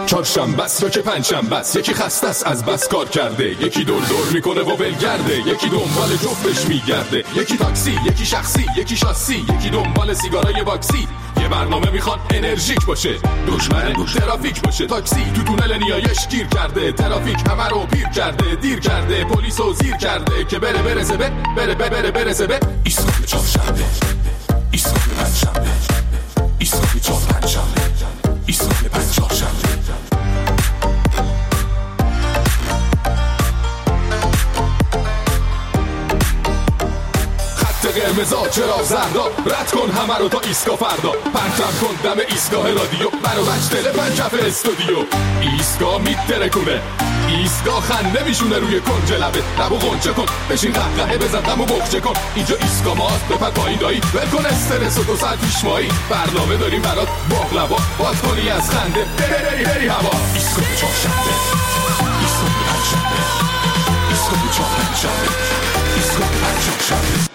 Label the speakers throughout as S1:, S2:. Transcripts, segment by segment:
S1: چهارشنبه است یا که پنجشنبه است، یکی خسته است از بس کار کرده، یکی دور دور میکنه و ولگرده، یکی دنبال جفتش میگرده، یکی تاکسی، یکی شخصی، یکی شاسی، یکی دنبال سیگارای باکسی. یه برنامه میخواد انرژیک باشه، دشمن ترافیک باشه. تاکسی تو تونل نیایش گیر کرده، ترافیک همه رو پیر کرده، دیر کرده، پلیسو زیر کرده که برسه به ایستگاه چهارشنبه، ایستگاه پنجشنبه، ایستگاه چهارشنبه، ایستگاه پنجشنبه. قرمزا چرا زردا، رد کن همه رو تا ایستگاه فردا، پرتم کن دم ایستگاه رادیو، منو بچ دل پنجف استودیو. ایستگاه میترکونه، ایستگاه خنده میشونه روی کنج لبه، لبو غنچه کن، بشین قهقهه بزن غمو بخچه کن. اینجا ایستگاه ماست، بپر پایین دایی، ول کن استرس و 2 ساعت پیش مایی، برنامه داریم برات باقلوا، باز کنی از خنده بری هوا. ایستگاه چهارشنبه، ایستگاه پنجشنبه، ایستگاه چهارشنبه، ایستگاه پنجشنبه.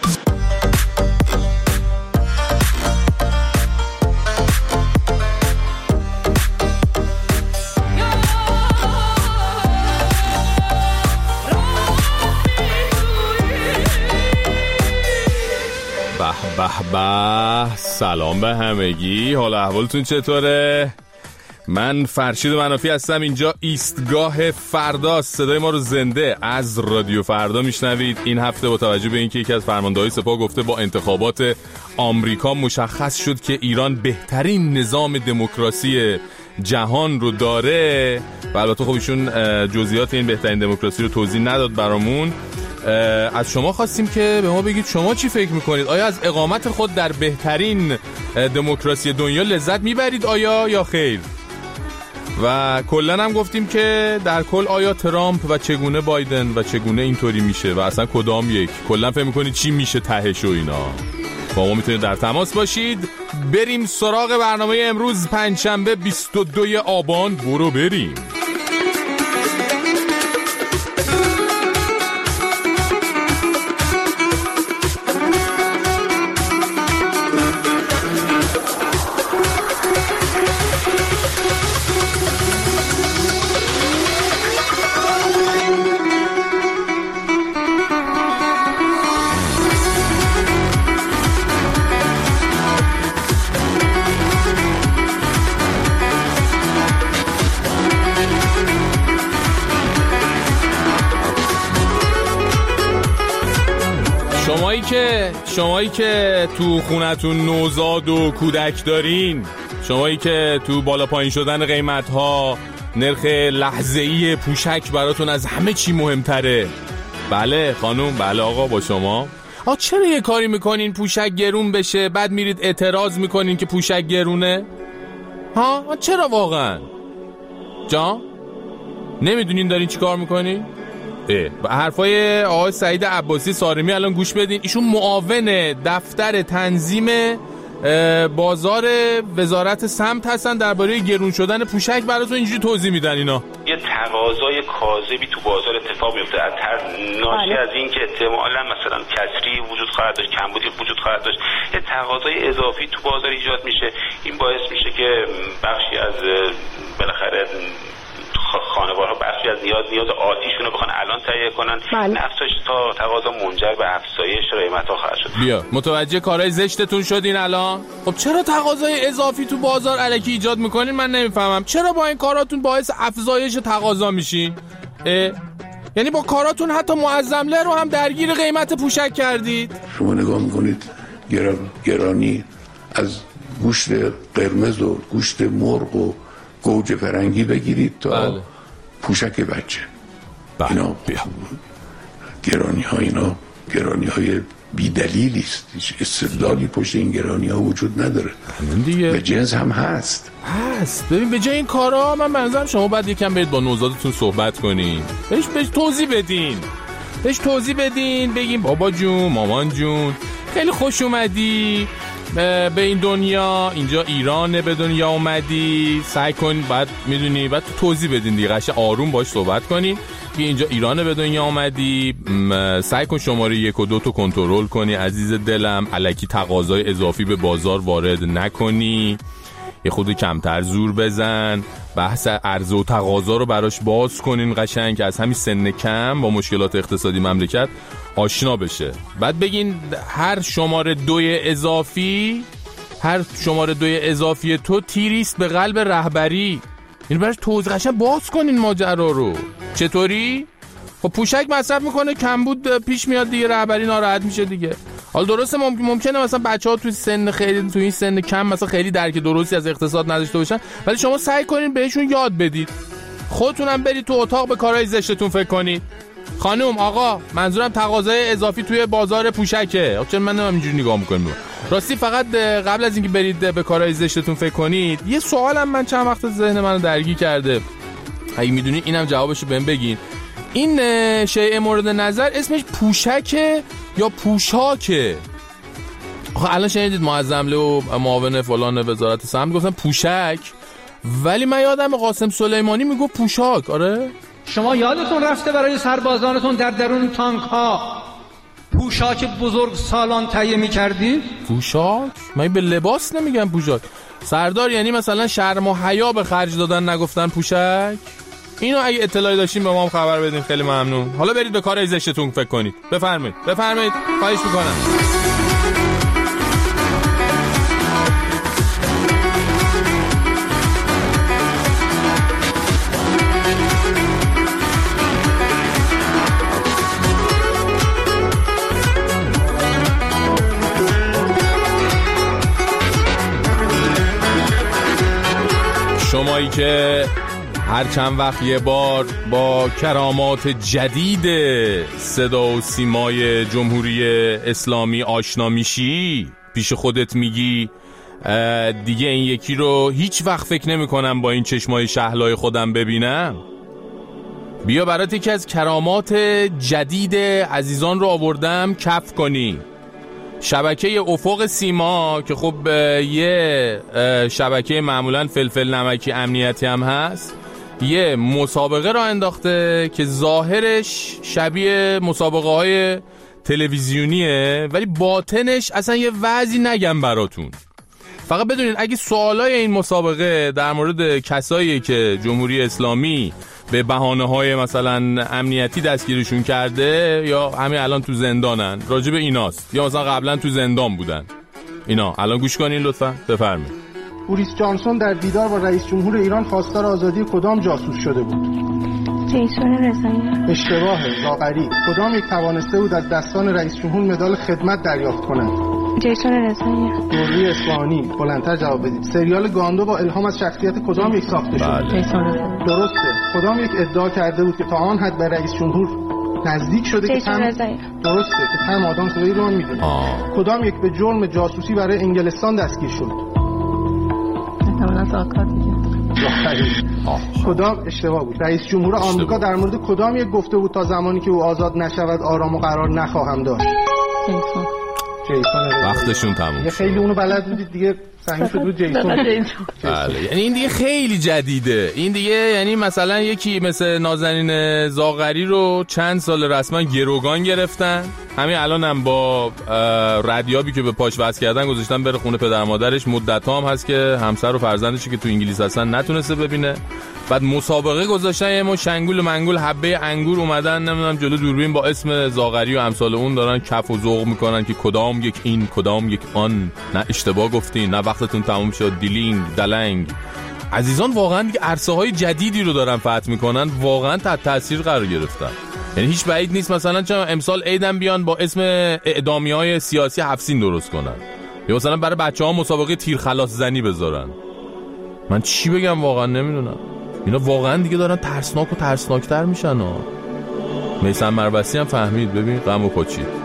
S2: به سلام به همگی، حال احوالتون چطوره؟ من فرشید منافی هستم، اینجا ایستگاه فرداست. صدای ما رو زنده از رادیو فردا میشنوید. این هفته با توجه به اینکه یکی از فرمانده‌های سپاه گفته با انتخابات آمریکا مشخص شد که ایران بهترین نظام دموکراسی جهان رو داره و البته خب ایشون جزئیات این بهترین دموکراسی رو توضیح نداد برامون، از شما خواستیم که به ما بگید شما چی فکر میکنید؟ آیا از اقامت خود در بهترین دموکراسی دنیا لذت میبرید آیا یا خیر؟ و کلا هم گفتیم که در کل آیا ترامپ و چگونه بایدن و چگونه اینطوری میشه و اصلا کدام یک، کلا فکر میکنید چی میشه تهش و اینا؟ با ما میتونید در تماس باشید. بریم سراغ برنامه امروز پنجشنبه 22 آبان. برو بریم. شمایی که تو خونتون نوزاد و کودک دارین، شمایی که تو بالا پایین شدن قیمت‌ها نرخ لحظه‌ای پوشک براتون از همه چی مهمتره. بله خانوم، بله آقا، با شما. چرا یه کاری میکنین پوشک گرون بشه بعد میرید اعتراض میکنین که پوشک گرونه؟ چرا واقعا؟ جان؟ نمیدونین دارین چی کار میکنین؟ به حرفای آقای سعید عباسی سارمی الان گوش بدین. ایشون معاون دفتر تنظیم بازار وزارت سمت هستن، درباره گرون شدن پوشک براتون اینجوری توضیح میدن. اینا
S3: یه تقاضای کاذبی تو بازار اتفاق میفته ناشی از این که احتمالاً مثلا کسری وجود خواهد داشت، کمبودی وجود خواهد داشت، یه تقاضای اضافی تو بازار ایجاد میشه. این باعث میشه که بخشی از بالاخره خانوارها بخشی از نیاز عادیشون رو بخوان الان تهیه کنن. افزایش تا تقاضا منجر به افزایش قیمت‌ها خواهد شد.
S2: بیا متوجه کارهای زشتتون شدین الان. خب چرا تقاضای اضافی تو بازار الکی ایجاد میکنین؟ من نمیفهمم چرا با این کاراتون باعث افزایش تقاضا میشین؟ یعنی با کاراتون حتی معظمله رو هم درگیر قیمت پوشک کردید.
S4: شما نگاه میکنید گرانی از گوشت قرمز و گوشت مرغ و گوجه فرنگی بگیرید تا پوشک بچه. اینا گرانی های بی دلیلی است، هیچ استدلالی پشت این گرانی ها وجود نداره. به جنس هم هست.
S2: ببین به جای این کارا من منظورم شما باید یکم برید با نوزادتون صحبت کنین، بهش توضیح بدین، بگیم بابا جون، مامان جون، خیلی خوش اومدی به این دنیا، اینجا ایرانه، به دنیا اومدی، سعی کن بعد میدونی بعد توضیح بدین دیگه، قشنگ آروم باش صحبت کنین که اینجا ایرانه، به دنیا اومدی، سعی کن شماره 1 و 2 تو کنترل کنی عزیز دلم، الکی تقاضای اضافی به بازار وارد نکنی. یه خود کمتر زور بزن، بحث عرضه و تقاضا رو براش باز کنین قشنگ که از همین سن کم با مشکلات اقتصادی مملکت آشنا بشه. بعد بگین هر شماره 2 اضافی تو تیریست به قلب رهبری. این براش توضیح قشنگ باز کنین ماجرا رو. چطوری؟ خب پوشک مصرف میکنه، کمبود پیش میاد دیگه، رهبری ناراحت میشه دیگه. حالا درسته ممکنه مثلا بچه‌ها تو این سن کم مثلا خیلی درک درستی از اقتصاد نداشته باشن، ولی شما سعی کنین بهشون یاد بدید. خودتونم برید تو اتاق به کارهای زشتتون فکر کنید. خانم، آقا، منظورم تقاضای اضافی توی بازار پوشکه. چرا من همینجوری نگاه میکنم؟ راستی فقط قبل از اینکه برید به کارهای زشتتون فکر کنید، یه سوالم من چند وقت ذهن منو درگیر کرده. اگه میدونید اینم جوابشو بهم بگین. این شیء مورد نظر اسمش پوشکه یا پوشاکه؟ آخه الان شنیدید معظمله و معاون فلان وزارت سمت گفتن پوشک، ولی من یادم قاسم سلیمانی میگه پوشاک. آره
S5: شما یادتون رفته برای سربازانتون در درون تانک ها پوشاک بزرگ سالان تهیه می‌کردید؟
S2: پوشاک؟ من به لباس نمیگم پوشاک. سردار یعنی مثلا شرم و حیا به خرج دادن نگفتن پوشک؟ اینو اگه اطلاعی داشتین به ما هم خبر بدین. خیلی ممنون. حالا برید به کار زشتتون فکر کنید. بفرمایید خواهش میکنم. شمایی که هر چند وقت یه بار با کرامات جدید صدا و سیمای جمهوری اسلامی آشنا میشی، پیش خودت میگی دیگه این یکی رو هیچ وقت فکر نمی کنم با این چشمای شهلای خودم ببینم. بیا برات یکی از کرامات جدید عزیزان رو آوردم کف کنی. شبکه افق سیما که خب یه شبکه معمولا فلفل نمکی امنیتی هم هست، یه مسابقه را انداخته که ظاهرش شبیه مسابقه های تلویزیونیه، ولی باطنش اصلا یه وضعی نگم براتون. فقط بدونید اگه سوالای این مسابقه در مورد کسایی که جمهوری اسلامی به بهانه‌های مثلا امنیتی دستگیرشون کرده یا همین الان تو زندانن راجع به ایناست، یا مثلا قبلا تو زندان بودن، اینا الان گوش کنین لطفا. بفرمایید.
S6: بوریس جانسون در دیدار با رئیس جمهور ایران خواستار آزادی کدام جاسوس شده بود؟
S7: جیسون رضایی.
S6: اشتباهه، لاغری. کدام یک توانسته بود از دستان رئیس جمهور مدال خدمت دریافت کند؟
S7: جیسون رضایی.
S6: دوری اصفهانی. بلندتر جواب بدید. سریال گاندو با الهام از شخصیت کدام یک ساخته شد؟
S7: جیسون رضایی.
S6: درسته. کدام یک ادعا کرده بود که تا آن حد به رئیس جمهور نزدیک شده که درسته که هم آدم صدایی رو میدونه. کدام یک به جرم جاسوسی برای انگلستان دستگیر شد؟ کدام اشتباه بود. رئیس جمهور آمریکا در مورد کدام یک گفته بود تا زمانی که او آزاد نشود آرام و قرار نخواهم داشت؟ جیسون.
S2: وقتشون تموم.
S6: یه خیلی اونو بلد بودید دیگه، سنگی شد بود جیسون.
S2: بله، یعنی این دیگه خیلی جدیده. این دیگه یعنی مثلا یکی مثل نازنین زاغری رو چند سال رسما گروگان گرفتن، همین الان هم با ردیابی که به پاش وصل کردن گذاشتن بره خونه پدر مادرش. مدت‌ها هم هست که همسر و فرزندشی که تو انگلیس هستن نتونسته ببینه. بعد مسابقه گذاشتن، یه مو شنگول و منگول حبه انگور اومدن نمیدونم جلو دوربین با اسم زاغری و امثال اون دارن کف و ذوق میکنن که کدام یک این کدام یک آن، نه اشتباه گفتین، نه وقتتون تموم شد، دیلینگ دلنگ. عزیزان واقعا دیگه عرصه های جدیدی رو دارن فتح میکنن، واقعا تحت تاثیر قرار گرفتن. یعنی هیچ بعید نیست مثلا چون امسال عیدم بیان با اسم اعدامیه‌های سیاسی 7 سین درست کنن، یا مثلا برای بچه‌ها مسابقه تیر خلاص زنی بذارن. من چی بگم واقعا نمیدونم. اینا واقعا دیگه دارن ترسناک و ترسناکتر میشن ها. میثم مربسی هم فهمید، ببین غم و پاچید.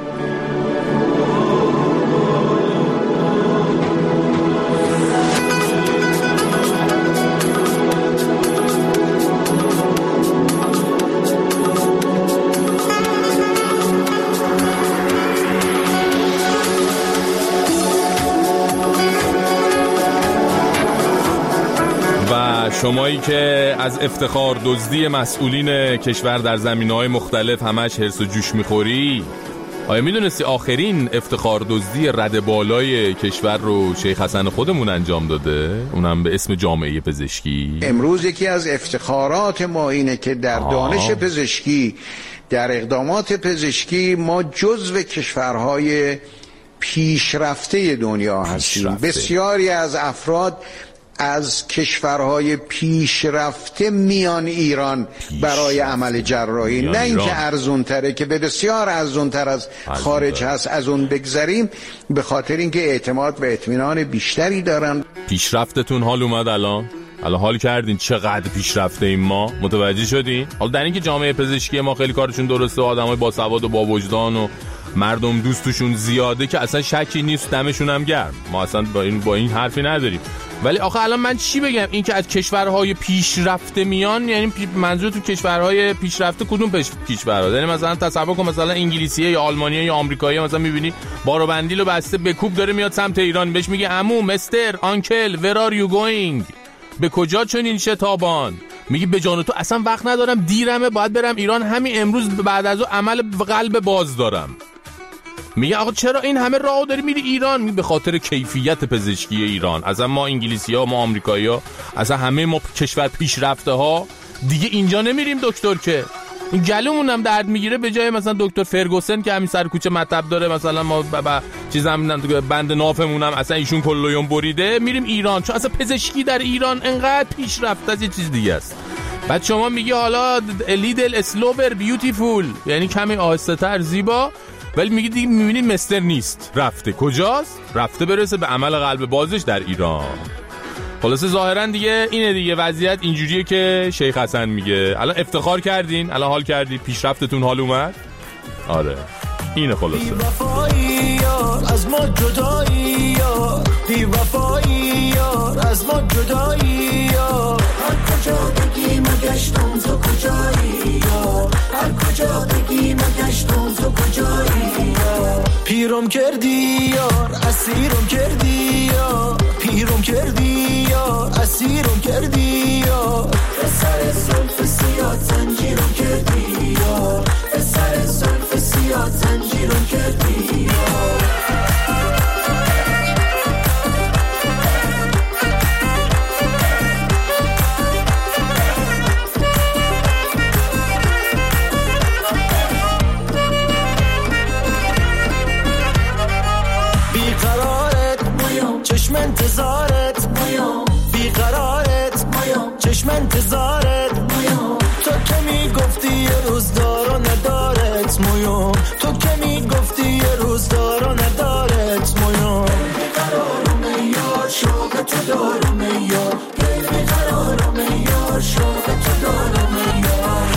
S2: شمایی که از افتخار دزدی مسئولین کشور در زمینه‌های مختلف همش هرس و جوش میخوری، آیا میدونستی آخرین افتخار دزدی رد بالای کشور رو شیخ حسن خودمون انجام داده؟ اونم به اسم جامعه پزشکی.
S8: امروز یکی از افتخارات ما اینه که در دانش پزشکی، در اقدامات پزشکی ما جزو کشورهای پیشرفته دنیا هستیم. بسیاری از افراد از کشورهای پیشرفته میان ایران برای عمل جراحی، نه اینکه ارزون تره که بسیار ارزون تر از خارج هست از اون بگذریم، به خاطر اینکه اعتماد و اطمینان بیشتری دارن.
S2: پیشرفتتون حال اومد الان حال کردین چقدر پیشرفته ایم ما، متوجه شدین؟ حالا در اینکه جامعه پزشکی ما خیلی کارشون درسته، آدمای باسواد و با وجدان و مردم دوستشون زیاده که اصلا شکی نیست، دمشون هم گرم، ما اصلا با این حرفی نداریم. ولی آخه الان من چی بگم؟ این که از کشورهای پیشرفته میان، یعنی منظور تو کشورهای پیشرفته کدوم کشورها؟ یعنی مثلا تصور کن مثلا انگلیسیه یا آلمانیه یا آمریکایی، مثلا میبینی بارو بندیلو بسته به کوب داره میاد سمت ایران، بهش میگه عمو، مستر، آنکل، where are you going؟ به کجا چنین شتابان؟ میگی به جان تو اصلا وقت ندارم، دیرمه، باید برم ایران همین امروز، بعد از اون عمل قلب باز دارم. میگه آقا چرا این همه راه داری میری ایران؟ میگه به خاطر کیفیت پزشکی ایران. اصلا ما انگلیسی‌ها، ما آمریکایی‌ها، اصلا همه ما کشور پیشرفته ها دیگه اینجا نمیریم دکتر که این گلومون هم درد میگیره، به جای مثلا دکتر فرگوسن که همین سر کوچه مطب داره، مثلا ما چیزام بند نافمون هم اصلا ایشون کلویون بریده، میریم ایران چون اصلا پزشکی در ایران انقدر پیشرفته از یه چیز دیگه است. بعد شما میگی حالا لیدل اسلوور بیوتیفول، یعنی کمی آهسته‌تر زیبا، ولی میگی دیگه میبینید مستر نیست، رفته کجاست؟ رفته برسه به عمل قلب بازش در ایران. خلاصه ظاهرا دیگه اینه دیگه، وضعیت اینجوریه که شیخ حسن میگه. الان افتخار کردین، الان حال کردی، پیشرفتتون حال اومد. آره اینه خلاصه. بی وفایی یار از ما جدایی یار، بی وفایی یار از ما جدایی یار، هر کجا بگی مگشتم تو کجایی یار، هر کجا بگی مگشتم تو کجایی یار، پیرم کردی یار اسیرم کردی یار، پیرم کردی یار اسیرم کردی یار، به سر زلف سیاه زنجیرم کردی یار، به سر زلف سیاه زنجیرم کردی یار. چشم انتظارت بیقرارت، چشم انتظارت، تو که میگفتی یه روز دارو ندارت مویوم، تو که میگفتی یه روز دارو ندارت مویوم، بیقرارم یار شوق تو دارم یار، بیقرارم یار شوق تو دارم یار.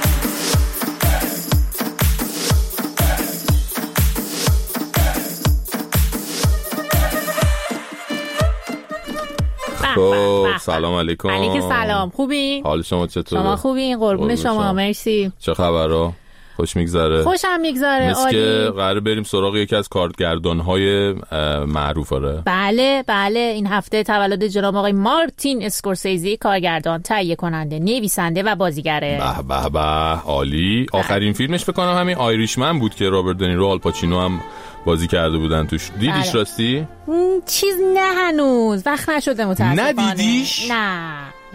S2: سلام علیکم.
S9: علیکم سلام. خوبی؟
S2: حال شما چطوره؟
S9: شما خوبین؟ قربون شما. مرسی.
S2: چه خبرها؟ خوش میگذره؟
S9: خوشم میگذره.
S2: مثل که قراره بریم سراغ یکی از کارگردان‌های معروف. آره
S9: بله این هفته تولد جناب آقای مارتین اسکورسیزی، کارگردان، تهیه کننده، نویسنده و بازیگره.
S2: به عالی. آخرین فیلمش فکر کنم همین آیریشمن بود که رابرت دنیرو، آل پاچینو هم بازی کرده بودن توش. دیدیش؟ راستی؟
S9: چیز نه، هنوز وقت نشده متاسفانه.
S2: ندیدیش؟
S9: نه.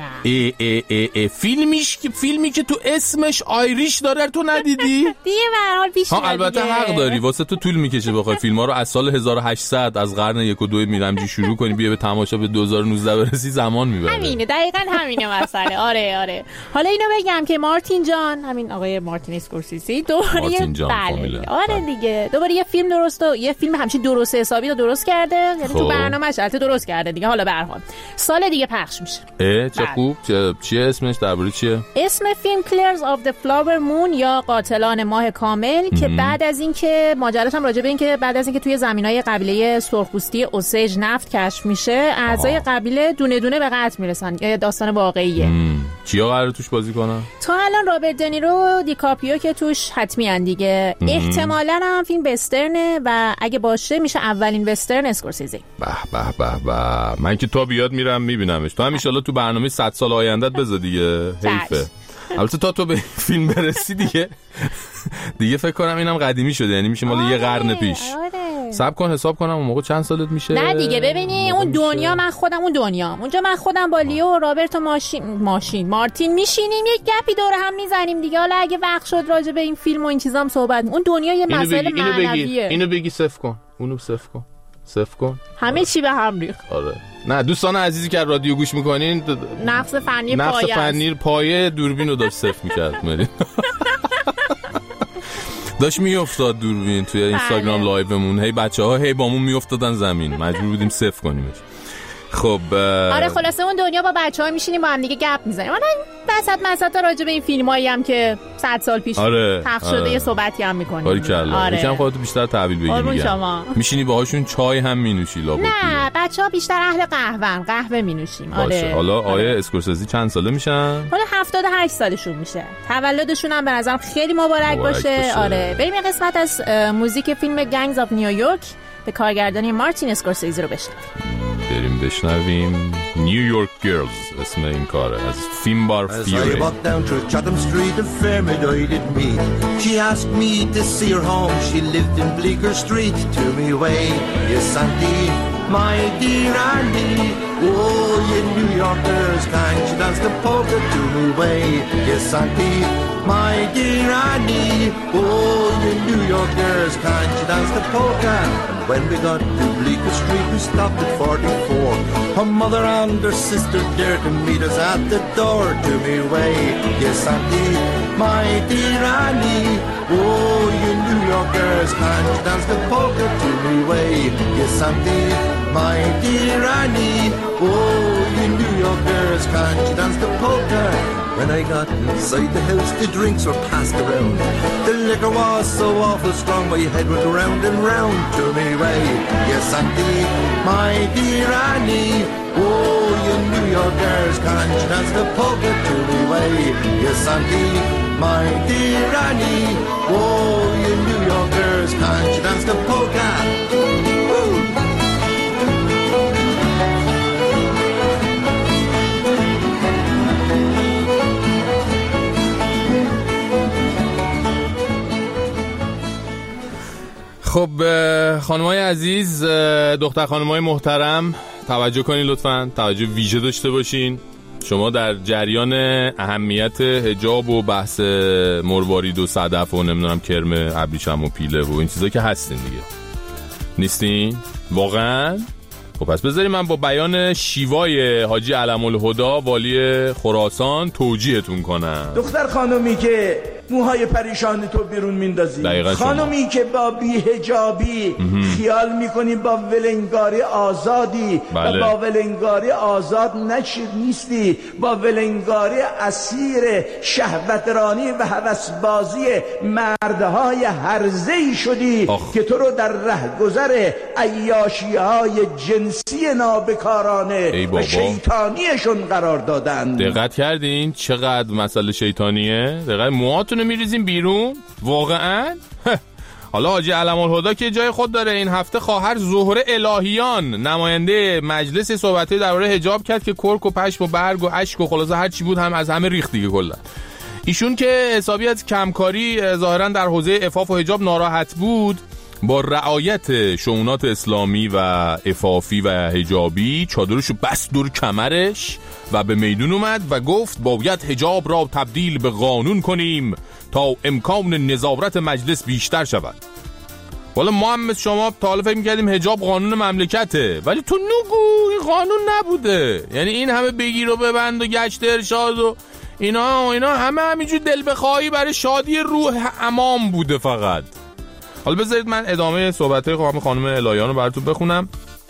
S2: فیلمی که تو اسمش آیریش داره تو ندیدی؟
S9: دیگه به هر حال پیش میاد.
S2: البته حق داری، واسه تو طول میکشه بخوای فیلم‌ها رو از سال 1800 از قرن 1 و 2 میرمجی شروع کنی بیا به تماشا به 2019 برسی، زمان میبره.
S9: همینه، دقیقاً همینه مسئله. آره. حالا اینو بگم که مارتین جان، همین آقای مارتین اسکورسیزی، دوباره دیگه دوباره یه فیلم یه فیلم همچین درست حسابی رو درست کرده، یعنی تو برنامه‌اش البته درست کرده دیگه. حالا به هر حال سال دیگه پخش میشه.
S2: چه خوب. چیه اسمش؟ درباره چیه؟
S9: اسم فیلم Killers of the Flower Moon یا قاتلان ماه کامل، که بعد از اینکه ماجراش هم راجع به این که بعد از اینکه توی زمینای قبیله سرخپوستی اوسیج نفت کشف میشه، اعضای قبیله دونه دونه به قتل میرسن. یه داستان واقعیه.
S2: کیا قراره توش بازی کنن؟
S9: تا الان رابرت دنیرو، دیکاپریو که توش حتمی ان دیگه. احتمالاً هم فیلم وسترنه و اگه باشه میشه اولین وسترن اسکورسیزی.
S2: به من که تا بیاد میرم میبینمش. تو هم ان شاءالله تو برنامه 100 سال آیندهت بذار دیگه. حیفه. البته تا تو به فیلم برسی دیگه دیگه فکر کنم اینم قدیمی شده، یعنی میشه مال یه قرن پیش. صبر کن حساب کنم اون موقع چند سالت میشه.
S9: نه دیگه ببینی اون دنیا من خودم اونجا من خودم با لیو و رابرت و مارتین میشینیم یک گپی دور هم میزنیم دیگه. حالا اگه وقت شد راجع به این فیلم و این چیزام صحبت، اون دنیا یه مسئله معنویه.
S2: اینو بگی صفر کن، اونو صفر کن.
S9: همه چی به هم ریخت.
S2: آره. نه دوستان عزیزی که رادیو گوش میکنین،
S9: نقص فنی
S2: پایه دوربین رو داشت صفر میکرد مرین. داشت میافتاد دوربین توی اینستاگرام لایومون، هی بچه‌ها هی بامون میافتادن زمین، مجبور بودیم صفر کنیمش. خب
S9: آره خلاصه اون دنیا با بچه‌ها میشینیم با هم دیگه گپ میزنیم. اون وسط راجع به این فیلمایی هم که 100 سال پیش پخش شده یه صحبتی هم می‌کنیم.
S2: آره یکم خودت بیشتر تحویل بگیر. میشینی باهاشون چای هم مینوشی لابد.
S9: نه بچه‌ها بیشتر اهل قهوه مینوشیم. آره
S2: حالا آیه اسکورسیزی چند ساله میشن؟
S9: حالا 78 سالشون میشه. تولدشون هم به نظرم خیلی مبارک باشه. آره بریم یه قسمت از موزیک فیلم گنگز آف نیویورک به کارگردانی مارتین اسکورسیزی رو
S2: بشنویم. نیویورک گرلز اسم این کاره از فیلمبار فیوری.
S10: As I walked down through Chatham Street, a fair maid I did meet. She asked me to see her home. She lived in Bleecker Street. To me way, yes Auntie, my dear Annie. Oh, you New Yorkers, can't you dance the polka? To me way, yes Auntie, my dear Annie. Oh, you New Yorkers, can't you dance the polka? And when we got to Bleecker Street, we stopped at 44. Her mother and her sister dared to meet us at the door. To me way, yes Auntie, my dear Annie. Oh, you New Yorkers, can't you dance the polka? To me way, yes Auntie, my dear Annie. Oh, you New Yorkers, can't you dance the polka? When I got inside the house, the drinks were passed around. The liquor was so awful strong, my head went round and round. To me way, yes Auntie, my dear Annie. Oh, you New Yorkers, can't you dance the polka? To me way, yes Auntie, my dear Annie. Oh, you New Yorkers, can't you dance the polka?
S2: خب خانمای عزیز، دختر خانمای محترم، توجه کنین لطفاً، توجه ویژه داشته باشین. شما در جریان اهمیت حجاب و بحث مروارید و صدف و نمیدونم کرم ابریشم و پیله و این چیزا که هستین دیگه، نیستین واقعاً؟ خب پس بذارید من با بیان شیوای حاجی علم الهدی والی خراسان توجیهتون کنم.
S11: دختر خانومی که موهای پریشان تو بیرون میندازی، خانومی که با بی‌حجابی خیال میکنی با ولنگاری آزادی،
S2: بله.
S11: و با ولنگاری آزاد نیستی، با ولنگاری اسیر شهوترانی و هوسبازی مردهای هرزه‌ای شدی که تو رو در رهگذر عیاشی‌های جنسی نابکارانه و شیطانیشون قرار دادن.
S2: دقت کردین چقدر مسئله شیطانیه؟ دقت موهاتونو میریزین بیرون واقعا؟ حالا حاجی علم الهدی که جای خود داره، این هفته خواهر زهره الهیان نماینده مجلس صحبتی درباره حجاب کرد که کرک و پشم و برگ و اشک و خلاصه هر چی بود هم از همه ریخت دیگه کلا. ایشون که حسابی از کمکاری ظاهرا در حوزه عفاف و حجاب ناراحت بود، با رعایت شؤونات اسلامی و عفافی و حجابی چادرشو بست دور کمرش و به میدون اومد و گفت باید حجاب را تبدیل به قانون کنیم تا امکان نظارت مجلس بیشتر شود. والا ما هم مثل شما تا حالا فکر می‌کردیم حجاب قانون مملکته، ولی تو نگو این قانون نبوده. یعنی این همه بگیر و ببند و گشت ارشاد و اینا همه همینجور دل بخواهی برای شادی روح امام بوده فقط. حالا بذارید من ادامه صحبت‌های خانم الهیان رو براتون بخونم.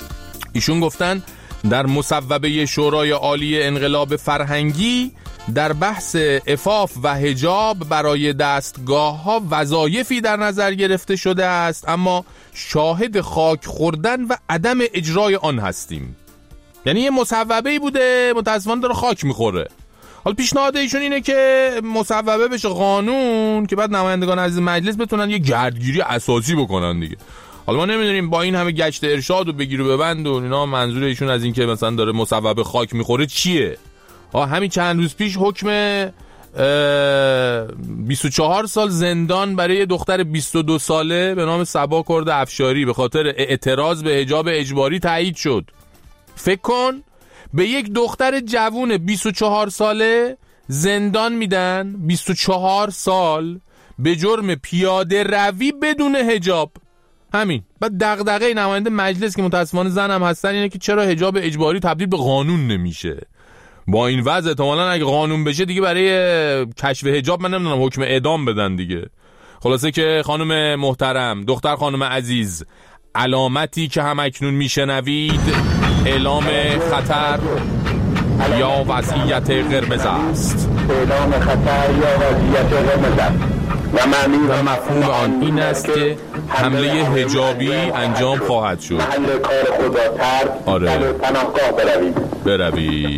S2: ایشون گفتن در مصوبه شورای عالی انقلاب فرهنگی در بحث عفاف و حجاب برای دستگاه‌ها وظایفی در نظر گرفته شده است، اما شاهد خاک خوردن و عدم اجرای آن هستیم. یعنی یه مصوبه‌ای بوده متأسفانه داره خاک می‌خوره. حالا پیشنهاد ایشون اینه که مصوبه بشه قانون که بعد نمایندگان عزیز مجلس بتونن یه گردگیری اساسی بکنن دیگه. حالا ما نمیدونیم با این همه گشت ارشاد و بگیر و ببند و اینا منظور ایشون از این که مثلا داره مصوبه خاک میخوره چیه. همین چند روز پیش حکم 24 سال زندان برای دختر 22 ساله به نام صبا کرد افشاری به خاطر اعتراض به حجاب اجباری تایید شد. فکر کن به یک دختر جوون 24 ساله زندان میدن 24 سال به جرم پیاده روی بدون حجاب. همین. بعد دغدغه نماینده مجلس که متاسفانه زن هم هستن اینه که چرا حجاب اجباری تبدیل به قانون نمیشه. با این وضع احتمالاً اگه قانون بشه دیگه برای کشف حجاب من نمیدونم حکم اعدام بدن دیگه. خلاصه که خانم محترم، دختر خانم عزیز، علامتی که هم اکنون میشنوید اعلام خطر یا وضعیت قرمز است.
S12: اعلام خطر یا وضعیت قرمز است
S2: و مفهوم آن این است که حمله حجابی انجام خواهد شد.
S12: محل کار خدا ترک
S2: آره.
S12: پناهگاه بروید.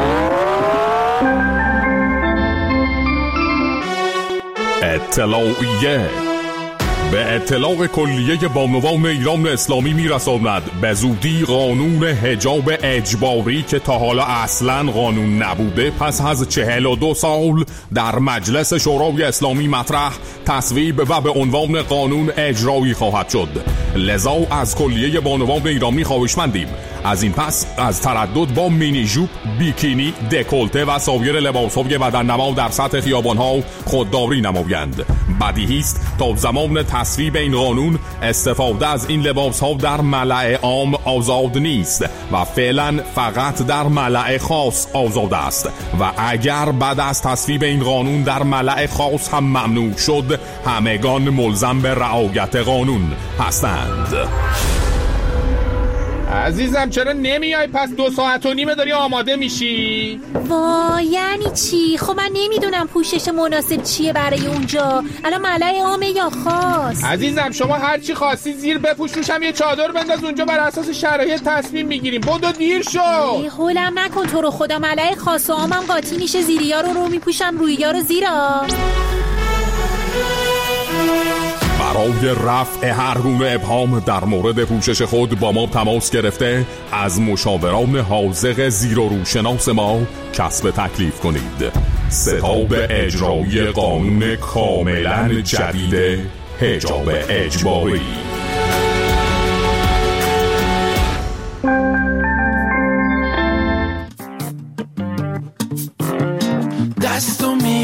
S1: اطلاعیه به اطلاع کلیه بانوان ایران اسلامی میرساند به زودی قانون حجاب اجباری که تا حالا اصلا قانون نبوده پس از 42 سال در مجلس شورای اسلامی مطرح، تصویب و به عنوان قانون اجرایی خواهد شد. لذا از کلیه بانوان ایرانی خواهشمندیم از این پس از تردد با مینی ژوب، بیکینی، دکولته و سایر لباس‌های بدن‌نما در سطح خیابان‌ها خودداری نمایند. بدیهی است تا زمان تصویب این قانون استفاده از این لباس‌ها در ملأ عام آزاد نیست و فعلا فقط در ملأ خاص آزاد است و اگر بعد از تصویب این قانون در ملأ خاص هم ممنوع شد، همگان ملزم به رعایت قانون هستند.
S2: عزیزم چرا نمیای؟ پس 2 ساعت و نیمه داری آماده میشی؟
S9: وای یعنی چی؟ خب من نمیدونم پوشش مناسب چیه برای اونجا. الان ملأ عامه یا خاص؟
S2: عزیزم شما هر چی خواستی زیر بپوش، روشم یه چادر بنداز، اونجا بر اساس شرایط تصمیم میگیریم. بدو دیر شو.
S9: هولم نکن تو رو خدا. ملأ خاص و عامم قاطی میشه، زیریا رو میپوشم، روییا رو زیرا.
S1: برای رفع هر گونه ابهام در مورد پوشش خود با ما تماس گرفته از مشاوران حاذق زیر و روشناس ما کسب تکلیف کنید. ستاب اجرایی قانون کاملا جدید حجاب اجباری.
S10: دست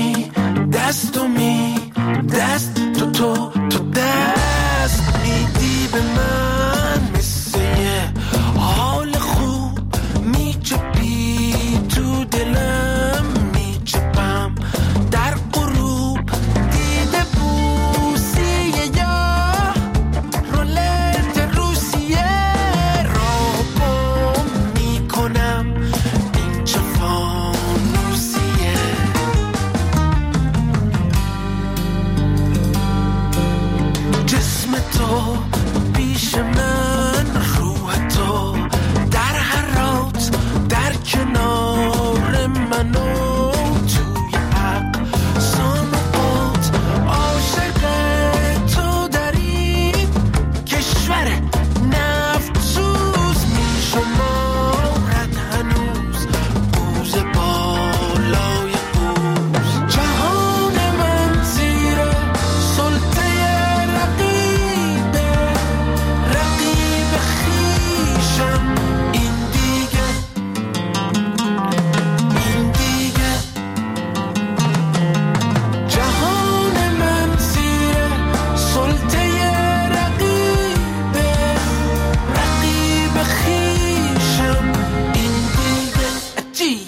S10: تو دست میدی به من، مثل یه حال خوب میچپی تو دلم، میچپم در غروب دیده بوسیه یا رولت روسیه، را گم میکنم این چه فانوسیه. جسم تو پیش من، روح تو در حرات در کنار منو، توی حق سانوات عاشق تو در این کشور نفتسوز، میشمارد هنوز بوز بالای بوز. جهان من زیر سلطه رقیب خیشم، این دیگه جهان من زیر سلطه رقیب خیشم، این دیگه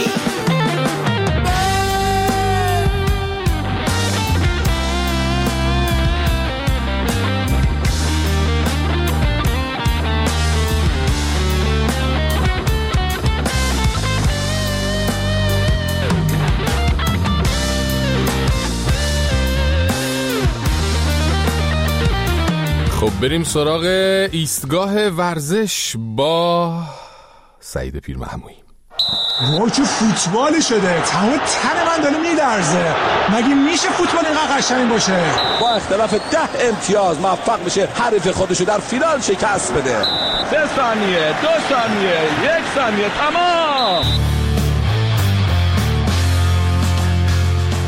S2: خب بریم سراغ ایستگاه ورزش با سعید پیرمحمودی.
S13: وای چه فوتبالی شده، تمام تن من داره میلرزه. مگه میشه فوتبال اینقدر قشنگ باشه؟
S14: با اختلاف 10 امتیاز موفق میشه حریف خودشو در فینال شکست بده. 3 ثانیه، 2 ثانیه، 1 ثانیه، تمام.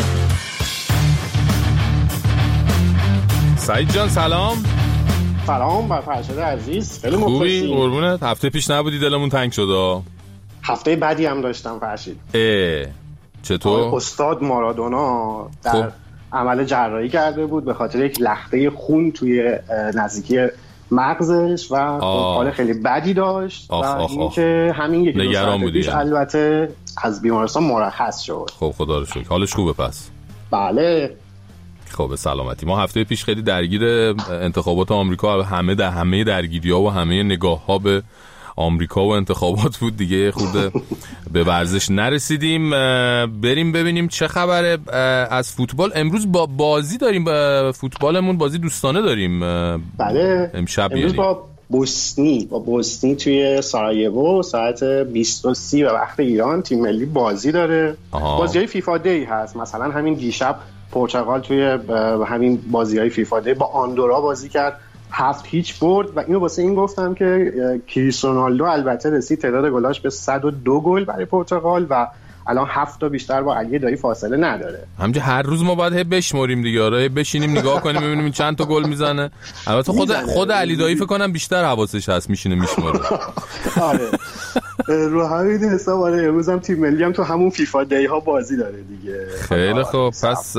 S2: سعید جان سلام.
S15: سلام بر فرشاد عزیز. خیلی
S2: خوبی؟ قربونت. هفته پیش نبودی دلمون تنگ شد.
S15: هفته بعدی هم داشتم فرشید.
S2: چطور؟
S15: استاد مارادونا در عمل جراحی کرده بود به خاطر یک لخته خون توی نزدیکی مغزش و حال خیلی بدی داشت و اینکه همین یک دو ساعت پیش البته از بیمارستان مرخص شد.
S2: خب خدا رو شکر. حالش خوبه پس؟
S15: بله.
S2: خب سلامتی. ما هفته پیش خیلی درگیر انتخابات آمریکا، همه درگیری‌ها و همه نگاه‌ها به آمریکا و انتخابات بود دیگه، خود به ورزش نرسیدیم. بریم ببینیم چه خبره از فوتبال. امروز با بازی داریم، فوتبالمون بازی دوستانه داریم.
S15: بله
S2: امشب
S15: امروز با بوسنی توی سارایوو ساعت 20:30 به وقت ایران تیم ملی بازی داره. بازی‌های فیفا دی هست، مثلا همین دیشب پرتغال توی همین بازی‌های فیفا دی با آندورا بازی کرد، 7-0 برد و اینو واسه این گفتم که کریستیانو رونالدو البته رسید تعداد گلاش به 102 گل برای پرتغال و الان 7 تا بیشتر با علی دایی فاصله نداره.
S2: همینجا هر روز ما باید بشمریم دیگه، آره بشینیم نگاه کنیم ببینیم چند تا گل میزنه. البته خود علی دایی فکر کنم بیشتر حواسش هست میشینه میشمره.
S15: آره رو همین حساب آره امروز هم تیم ملی هم تو همون فیفا دی ها بازی داره دیگه.
S2: خیلی خوب. پس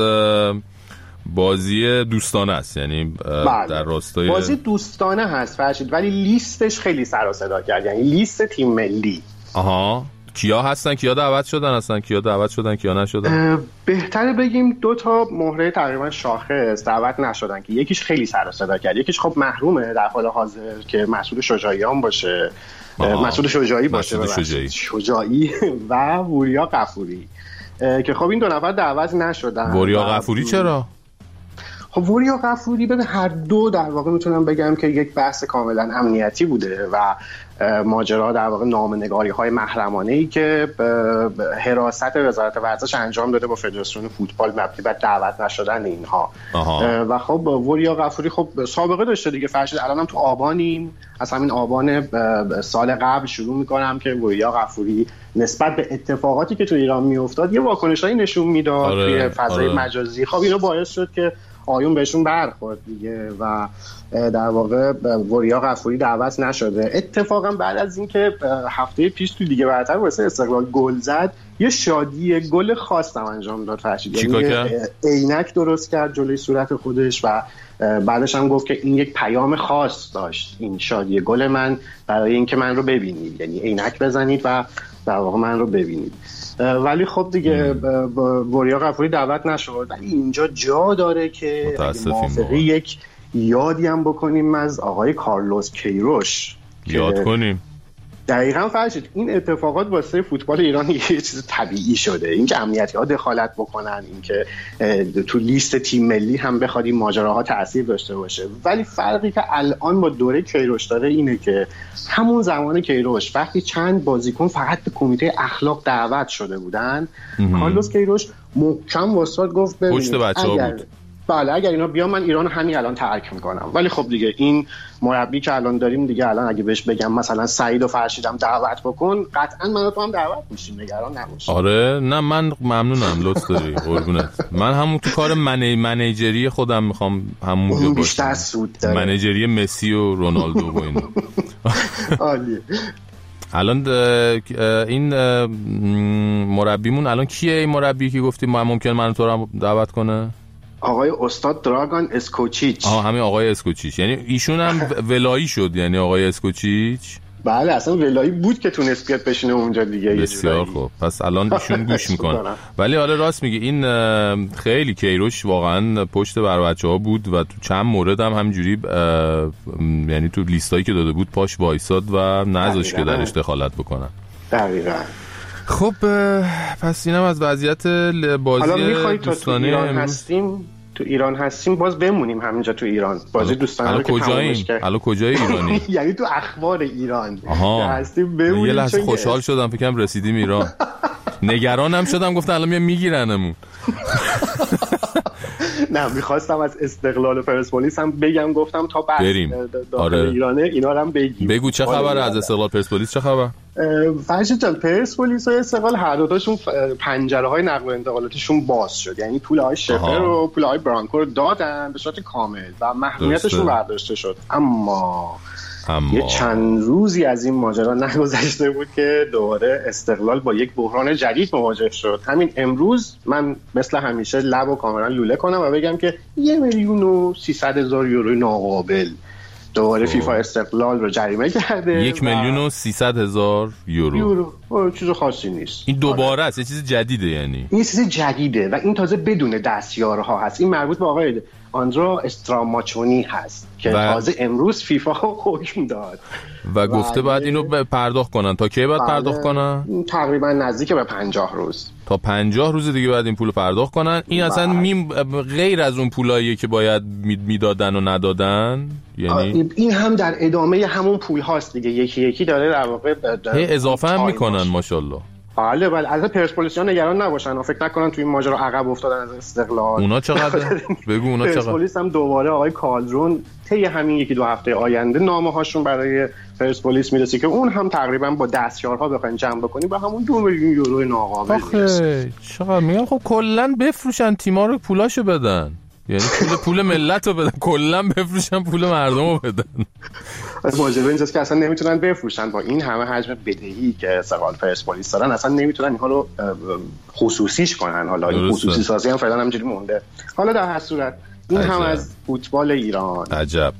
S2: بازی دوستانه است، یعنی در راستای
S15: بازی دوستانه هست فرشید، ولی لیستش خیلی سر و صدا کرد، یعنی لیست تیم ملی.
S2: کیا هستن، کیا دعوت شدن، هستن کیا دعوت شدن کیا نشدن؟
S15: بهتره بگیم 2 تا مهره تقریبا شاخص دعوت نشدن که یکیش خیلی سر و صدا کرد، یکیش خب محرومه در حال حاضر که مسعود شجاعیان باشه، مسعود شجاعی باشه، شجاعی و وریا غفوری که خب این 2 نفر دعوت نشدن.
S2: وریا غفوری چرا؟
S15: خب وریا غفوری ببین هر دو در واقع میتونم بگم که یک بحث کاملا امنیتی بوده و ماجرا در واقع نامه‌نگاری‌های محرمانه‌ای که حراست وزارت ورزش انجام داده با فدراسیون فوتبال مبنی بر دعوت نشدن اینها. و خب وریا غفوری خب سابقه داشته دیگه فرشید، الانم تو آبانیم، از همین آبان سال قبل شروع می‌کنم که وریا غفوری نسبت به اتفاقاتی که تو ایران میافتاد یه واکنشایی نشون میداد توی فضای مجازی. خب اینو باعث شد که آیون بهشون برخورد دیگه و در واقع وریا غفوری دعوت نشده. اتفاقا بعد از اینکه هفته پیش تو لیگ برتر واسه استقلال گل زد یه شادی گل خاص هم انجام داد فرشید، یعنی عینک درست کرد جلوی صورت خودش و بعدش هم گفت که این یک پیام خاص داشت، این شادی گل من برای اینکه من رو ببینید، یعنی عینک بزنید و در واقع من رو ببینید. ولی خب دیگه وریا غفوری دعوت نشد. ولی اینجا جا داره که موافقی یک یادی هم بکنیم از آقای کارلوس کیروش،
S2: یاد کنیم.
S15: دقیقاً فرشید این اتفاقات واسه فوتبال ایران یه چیز طبیعی شده، اینکه امنیتی‌ها دخالت بکنن، اینکه تو لیست تیم ملی هم بخواد این ماجراها تأثیر داشته باشه. ولی فرقی که الان با دوره کیروش داره اینه که همون زمان کیروش وقتی چند بازیکن فقط به کمیته اخلاق دعوت شده بودن، کارلوس کیروش محکم واسط گفت
S2: پشت بچه‌ها بود.
S15: بله اگر اینا بیان من ایران همین الان ترک میکنم. ولی خب دیگه این مربی که الان داریم دیگه، الان اگه بهش بگم مثلا سعید و فرشیدم دعوت بکن، قطعا من و تو هم دعوت میشیم، نگران نباش.
S2: آره نه من ممنونم، لطف داری قربونت. من همون تو کار منیجری خودم میخوام همون
S15: بیشتر سود داره،
S2: منیجری مسی و رونالدو و اینا.
S15: عالیه.
S2: الان این مربیمون الان کیه؟ این مربی که گفتیم ممکن من تو رو دعوت کنه؟
S15: آقای استاد دراگان اسکوچیچ.
S2: همین آقای اسکوچیچ، یعنی ایشون هم ولایی شد، یعنی آقای اسکوچیچ.
S15: بله اصلا ولایی بود که تونست بیاد بشینه اونجا دیگه.
S2: بسیار خوب، پس الان ایشون گوش میکنه. ولی حالا راست میگه این خیلی کیروش واقعا پشت بر بچه‌ها بود و تو چند مورد هم همینجوری یعنی تو لیستایی که داده بود پاش وایساد و نذاشت که درش دخالت بکنن.
S15: دقیقاً.
S2: خب پس اینم از وضعیت بازی دوستانه.
S15: تو ایران هستیم باز بمونیم همینجا تو ایران. بازی دوستانه رو که تمامش کردیم.
S2: الان کجای ایرانی؟
S15: یعنی تو اخبار ایران هستیم
S2: بمونیم. یه لحظه خوشحال شدم فکرم رسیدیم ایران. نگرانم شدم گفتم الان میگیرنمون.
S15: نه میخواستم از استقلال پرسپولیس هم بگم، گفتم تا بعد داخل ایرانه اینا رو هم بگیم.
S2: بگو چه خبر از استقلال پرسپولیس؟ چه خبر؟
S15: فرشید جان، پرسپولیس و استقلال هر دوتاشون پنجره‌های نقل و انتقالاتشون باز شد، یعنی پول‌های شفر و پول‌های برانکو رو دادن به صورت کامل و محرومیتشون برداشته شد. اما یه چند روزی از این ماجرا نگذشته بود که دوباره استقلال با یک بحران جدید مواجه شد. همین امروز من مثل همیشه لب و کاملا لوله کنم و بگم که 1,300,000 یورو ناقابل دوباره فیفا استقلال رو جریمه کرده.
S2: 1,300,000 یورو.
S15: چیز خاصی نیست.
S2: این دوباره است، یه چیز جدیده. یعنی این
S15: چیز جدیده و این تازه بدون دستیارها هست. این مربوط به آقای آندرا استراماچونی هست که تازه امروز فیفا حکم داد
S2: و گفته بعد اینو پرداخت کنن. تا کی بعد پرداخت کنن؟
S15: تقریبا نزدیک به 50 روز.
S2: تا 50 روز دیگه بعد این پولو پرداخت کنن. این اصلا غیر از اون پولاییه که باید میدادن و ندادن. یعنی
S15: این هم در ادامه همون پول هاست دیگه، یکی یکی داره در واقع
S2: اضافه هم میکنن. ماشاءالله.
S15: بله از پرسپولیسیان نگران نباشن، فکر نکنن توی این ماجرا عقب افتادن از استقلال.
S2: اونا چقدر؟ بگو اونا چقدر؟
S15: پرسپولیس هم دوباره آقای کالدرون طی همین یکی دو هفته آینده نامه هاشون برای پرسپولیس میرسه که اون هم تقریبا با دستیارها بخواین جمع بکنیم با همون 2 میلیون یورو ناقابل میرسه.
S2: چقدر میگم خب کلا بفروشن تیم‌ها رو، پولاشو بدن. یعنی پول ملت رو بدن، کلا بفروشن پول مردم رو بدن.
S15: ماجرا اینجاست که اصلا نمیتونن بفروشن با این همه حجم بدهی که استقلال پرسپولیس دارن، اصلا نمیتونن اینها رو خصوصیش کنن. حالا این خصوصی سازی هم فعلا همینجوری مونده. حالا در هر صورت این هم از فوتبال ایران.
S2: عجب.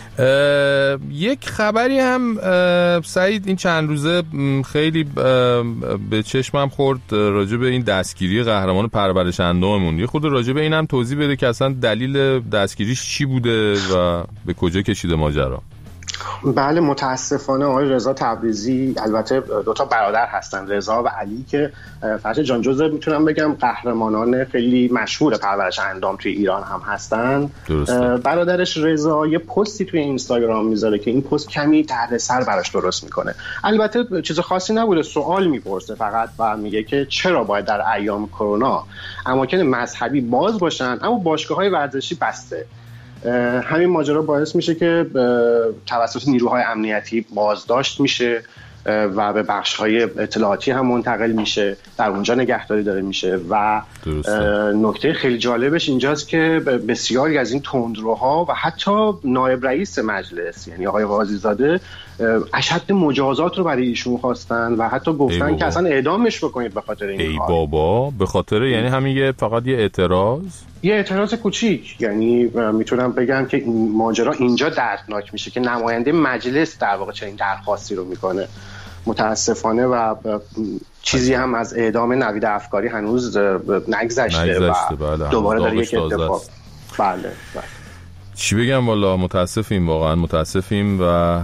S2: یک خبری هم سعید این چند روزه خیلی به چشمم خورد راجع به این دستگیری قهرمان پرورش انداممون. یه خود راجع به اینم توضیح بده که اصلا دلیل دستگیریش چی بوده و به کجا کشیده ماجرا.
S15: بله متاسفانه آقای رضا تبریزی، البته دوتا برادر هستن رضا و علی که فرشید جان جزء میتونم بگم قهرمانان خیلی مشهور پرورش اندام توی ایران هم هستن. برادرش رضا یه پستی توی اینستاگرام میذاره که این پست کمی دردسر براش درست میکنه. البته چیز خاصی نبوده، سوال میپرسه فقط و میگه که چرا باید در ایام کرونا اماکن مذهبی باز باشن اما باشگاه‌های ورزشی بسته. همین ماجرا باعث میشه که توسط نیروهای امنیتی بازداشت میشه و به بخش‌های اطلاعاتی هم منتقل میشه، در اونجا نگهداری داره میشه و نکته خیلی جالبش اینجاست که بسیاری از این تندروها و حتی نایب رئیس مجلس یعنی آقای قاضی‌زاده اشد مجازات رو برای ایشون خواستن و حتی گفتن که اصلا اعدامش بکنید به خاطر این کار.
S2: بابا به خاطر یعنی همین فقط یه اعتراض کوچیک. یعنی
S15: میتونم بگم که این ماجرا اینجا دردناک میشه که نماینده مجلس در واقع چنین درخواستی رو میکنه. متاسفانه و چیزی هم از اعدام نوید افکاری هنوز نگذشته و دوباره داره یک اتفاق. بله.
S2: چی بگم والا واقعا متاسفیم و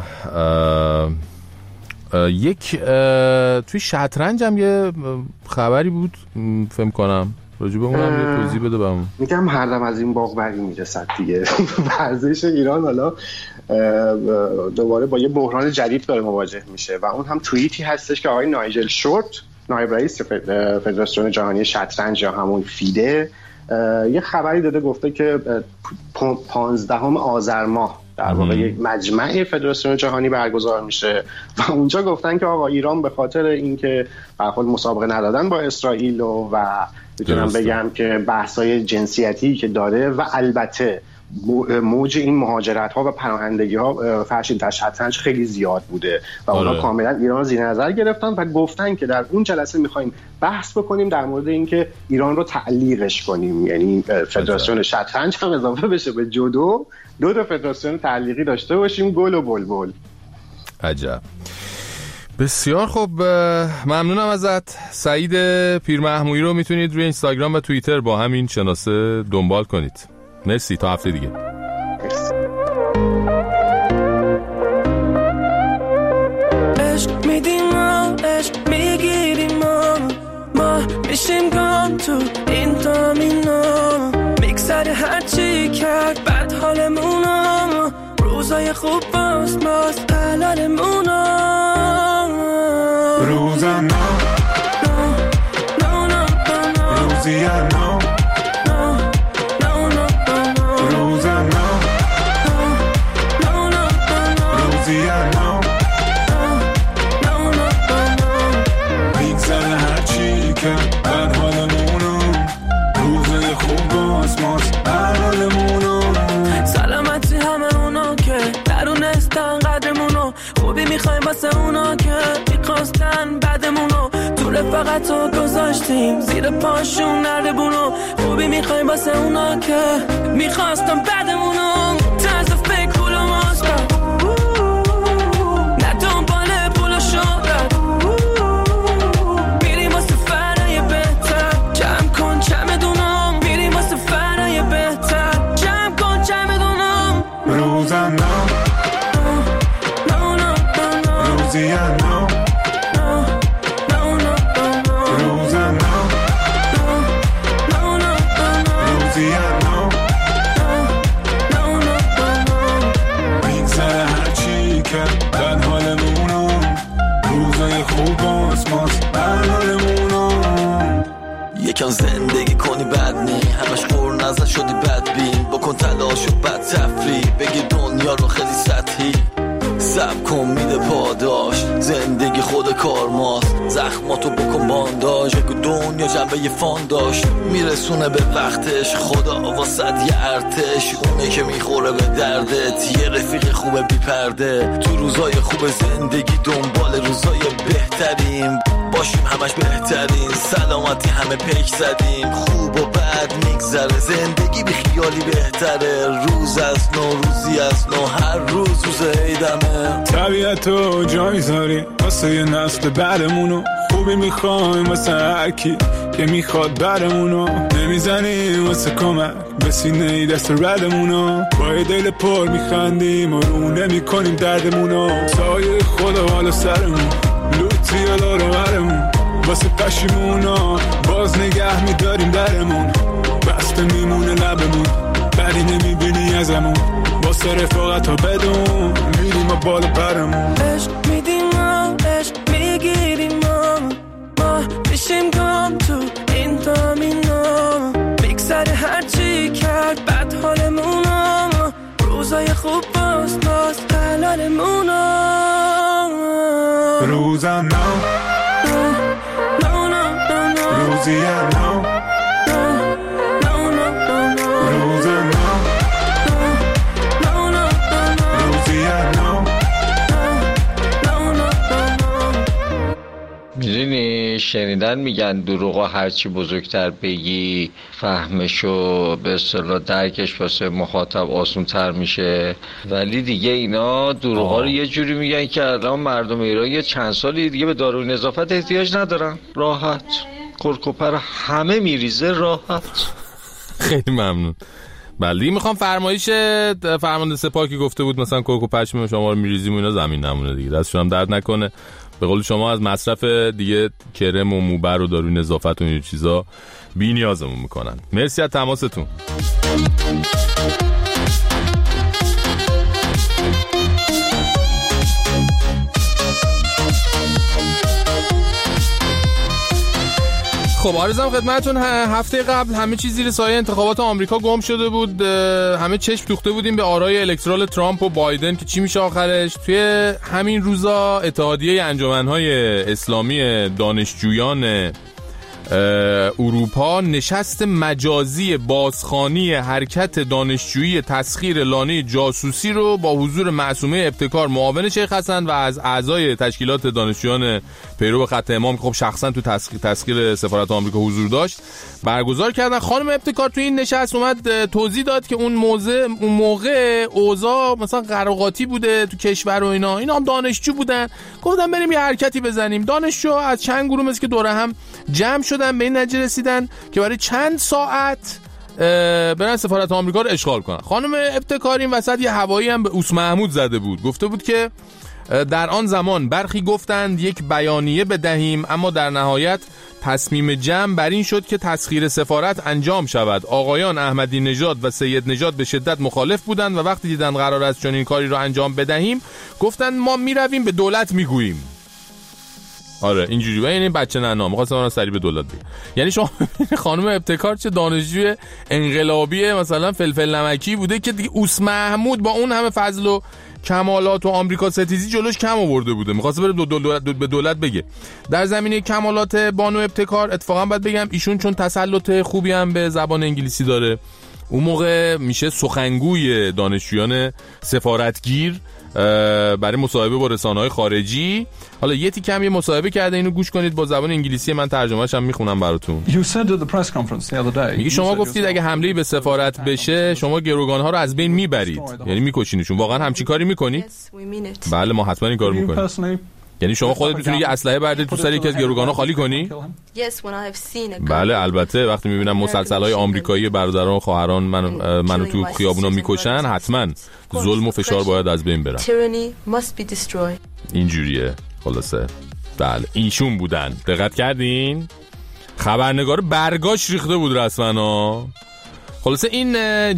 S2: یک توی شطرنج هم یه خبری بود فهم کنم راجع به اونم یه توضیح بده بهمون.
S15: میگم هر دم از این باغ بری میرسد دیگه. ورزش ایران حالا دوباره با یه بحران جدید داره مواجه میشه و اون هم توییتی هستش که آقای نایجل شورت نایب رئیس فدراسیون جهانی شطرنج یا همون فیده یه خبری داده، گفته که 15 آذر ماه در واقع یک مجمع فدراسیون جهانی برگزار میشه و اونجا گفتن که آقا ایران به خاطر اینکه به خود مسابقه ندادن با اسرائیل و میتونم بگم که بحث‌های جنسیتی که داره و البته موج این مهاجرت ها و پناهندگی ها فرشید در شطرنج خیلی زیاد بوده و اونا کاملا ایران رو زیر نظر گرفتن و گفتن که در اون جلسه میخوایم بحث بکنیم در مورد اینکه ایران رو تعلیقش کنیم، یعنی فدراسیون شطرنج هم اضافه بشه به جودو، دو تا فدراسیون تعلیقی داشته باشیم، گل و بلبل.
S2: عجب. بسیار خوب، ممنونم ازت. سعید پیرمحمودی رو میتونید روی اینستاگرام و توییتر با همین شناسه دنبال کنید. مرسی، تا هفته دیگه.
S16: عشق میدیم ما، عشق میگیریم ما میشیم گام تو این دامینا، میگذره هرچی کرد بد حالمونا، روزای خوب باز حلالمونا،
S17: روزم روزی
S16: فقط تو گذاشتیم زیر پاشون نردبونو خوبی میخوایم واسه اونا که میخواستم بعدمونو طرز فکر پول و ماسبت نه دنبال پول و شهرت میریم واسه فرای بهتر جمع کن چمدونم میریم واسه فرای بهتر جمع کن چمدونم
S13: روزم روزی
S17: یکم زندگی کنی بد نی همش قور نزد شدی بدبین بکن تلاش و بد تفریح بگی دنیا رو خیلی سطحی سب کن میده پاداش زندگی خود کارماست زخماتو بکن بانداج اگه دنیا جنبه یه فان داشت میرسونه به وقتش خدا واسد یه ارتش اونه که میخوره به دردت یه رفیق خوبه بی پرده تو روزای خوب زندگی دنبال روزای بهترین باشیم همش بهترین سلامتی همه پیک زدیم خوب و بد میگذره زندگی بی خیالی بهتره روز از نو روزی از نو هر روز عیدمه
S13: طبیعتو جا میذاریم واسه یه نسل بعدمونو خوبی میخوایم واسه هرکی که میخواد برمونو نمیزنیم واسه کمک به سینه دست ردمونو با یه دل پر میخندیم و رو نمیکنیم دردمونو سایه خدا حالا سرمون لوتی حالا رو برمون واسه پشیمونا باز نگه میداریم درمون بسته میمونه لبمون بدی نمیبینی ازمون واسه رفاقت ها بدون میریم و بالا برمون
S16: عشق میدیم و عشق میگیریم ما میشیم گم تو این دامینا میگذره هرچی کرد بد حالمونا روزای خوب باز حلالمونا
S13: روزم روزی
S18: میدونی شنیدن میگن دروغا هرچی بزرگتر بگی فهمشو به اصطلاح درکش واسه مخاطب آسان‌تر میشه ولی دیگه اینا دروغا رو یه جوری میگن که الان مردم ایران یه چند سالی دیگه به داروی نظافت احتیاج ندارن راحت کرکوپر همه میریزه راحت.
S2: خیلی ممنون. بله میخوام فرمایش فرمانده سپاه که گفته بود مثلا کوکو پشم شما رو میریزیم و اینا زمین نمونه دیگه دستشون هم درد نکنه. به قول شما از مصرف دیگه کرم و موبر و داروی نظافت و این چیزا بی نیازمون میکنن. مرسی از تماستون. خب عرضم خدمتتون هفته قبل همه چیز زیر سایه انتخابات آمریکا گم شده بود. همه چشم دوخته بودیم به آرای الکترال ترامپ و بایدن که چی میشه آخرش. توی همین روزا اتحادیه انجمن‌های اسلامی دانشجویان اروپا نشست مجازی بازخوانی حرکت دانشجویی تسخیر لانه جاسوسی رو با حضور معصومه ابتکار معاون شیخ حسن و از اعضای تشکیلات دانشجویان پیرو خط امام که خب شخصا تو تسخیر سفارت آمریکا حضور داشت برگزار کردن. خانم ابتکار تو این نشست اومد توضیح داد که اون موقع اوضاع مثلا قراقاتی بوده تو کشور و اینا هم دانشجو بودن. گفتن بریم یه حرکتی بزنیم. دانشجو از چند گروه مثل که دوره هم جمع شدن به این نتیجه رسیدن که برای چند ساعت برن سفارت آمریکا رو اشغال کنن. خانم ابتکار این وسط یه هوایی هم به اوس محمود زده بود. گفته بود که در آن زمان برخی گفتند یک بیانیه بدهیم اما در نهایت تصمیم جمع بر این شد که تسخیر سفارت انجام شود. آقایان احمدی نژاد و سید نژاد به شدت مخالف بودند و وقتی دیدن قرار است چنین کاری رو انجام بدهیم گفتند ما میرویم به دولت میگوییم. آره اینجوری و این بچه ننا می‌خواستم اون سری به دولت بگم. یعنی شما خانم ابتکار چه دانشجوی انقلابی مثلا فلفل نمکی بوده که دیگه اوس محمود با اون همه فضل و کمالات و آمریکا ستیزی جلوش کم آورده بوده می‌خواسته بره به دولت بگه. در زمینه کمالات بانو ابتکار اتفاقا باید بگم ایشون چون تسلط خوبی هم به زبان انگلیسی داره اون موقع میشه سخنگوی دانشجویان سفارتگیر برای مصاحبه با رسانه‌های خارجی. حالا یه تیکم یه مصاحبه کرده، اینو گوش کنید با زبان انگلیسی، من ترجمه‌اش هم میخونم براتون. میگه شما گفتید اگه حمله به سفارت بشه شما گروگان‌ها رو از بین میبرید، یعنی میکشینشون. واقعا همچین کاری میکنید؟ بله ما حتما این کارو میکنیم. یعنی شما خودت میتونی یه اسلحه برداری تو سر یکی از گروگان‌ها خالی کنی؟ بله البته وقتی میبینم مسلسل‌های آمریکایی برادران و خواهران منو تو خیابونا میکشن، حتما ظلم و فشار باید از بین بره. اینجوریه خلاصه. بله ایشون بودن، دقت کردین؟ خبرنگار برگاش ریخته بود رسما. خلاصه این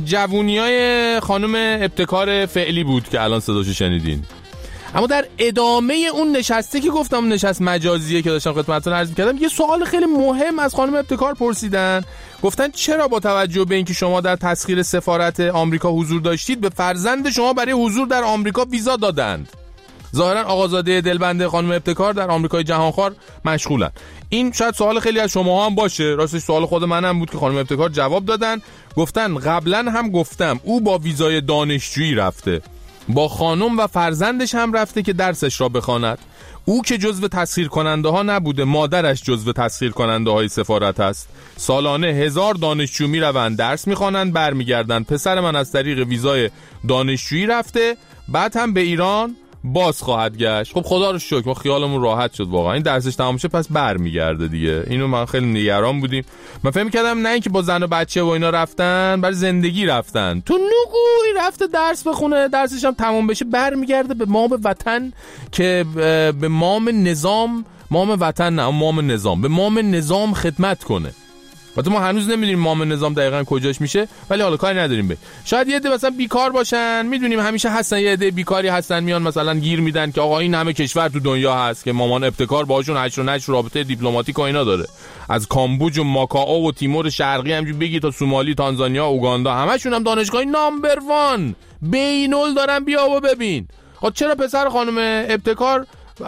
S2: جوونیای خانم ابتکار فعلی بود که الان صداشو شنیدین. اما در ادامه اون نشسته که گفتم نشست مجازیه که داشتم خدمتتون عرض می‌کردم، یه سوال خیلی مهم از خانم ابتکار پرسیدن. گفتن چرا با توجه به اینکه شما در تسخیر سفارت آمریکا حضور داشتید به فرزند شما برای حضور در آمریکا ویزا دادند؟ ظاهرا آقازاده دلبنده خانم ابتکار در آمریکای جهانخوار مشغولن. این شاید سوال خیلی از شما هم باشه، راستش سوال خود منم بود که خانم ابتکار جواب دادن. گفتن قبلا هم گفتم او با ویزای دانشجویی رفته، با خانم و فرزندش هم رفته که درسش را بخواند. او که جزو تسخیر کننده ها نبوده، مادرش جزو تسخیر کننده های سفارت است. سالانه 1000 دانشجو می روند درس می خوانند برمیگردند. پسر من از طریق ویزای دانشجویی رفته، بعد هم به ایران باز خواهد گشت. خب خدا رو شکر ما خیالمون راحت شد، واقعا این درسش تمام شه پس برمیگرده دیگه. اینو من خیلی نگران بودیم. من فکر می‌کردم نه اینکه با زن و بچه و اینا رفتن، برای زندگی رفتن. تو نگوی رفته درس بخونه، درسش هم تمام بشه برمیگرده به مام وطن که به مام نظام، مام وطن نه مام نظام، به مام نظام خدمت کنه. البته ما هنوز نمیدونیم مام نظام دقیقاً کجاش میشه، ولی حالا کاری نداریم به. شاید یه عده مثلا بیکار باشن، میدونیم همیشه هستن یه عده بیکاری هستن، میان مثلا گیر میدن که آقا این همه کشور تو دنیا هست که مامان ابتکار باهاشون هشت و نشر رابطه دیپلماتیک و اینا داره، از کامبوج و ماکائو و تیمور شرقی همینجوری بگی تا سومالی، تانزانیا، اوگاندا، همشون هم دانشگاه نامبر 1 بینول دارن. بیا و ببین. خب چرا پسر خانم ابتکار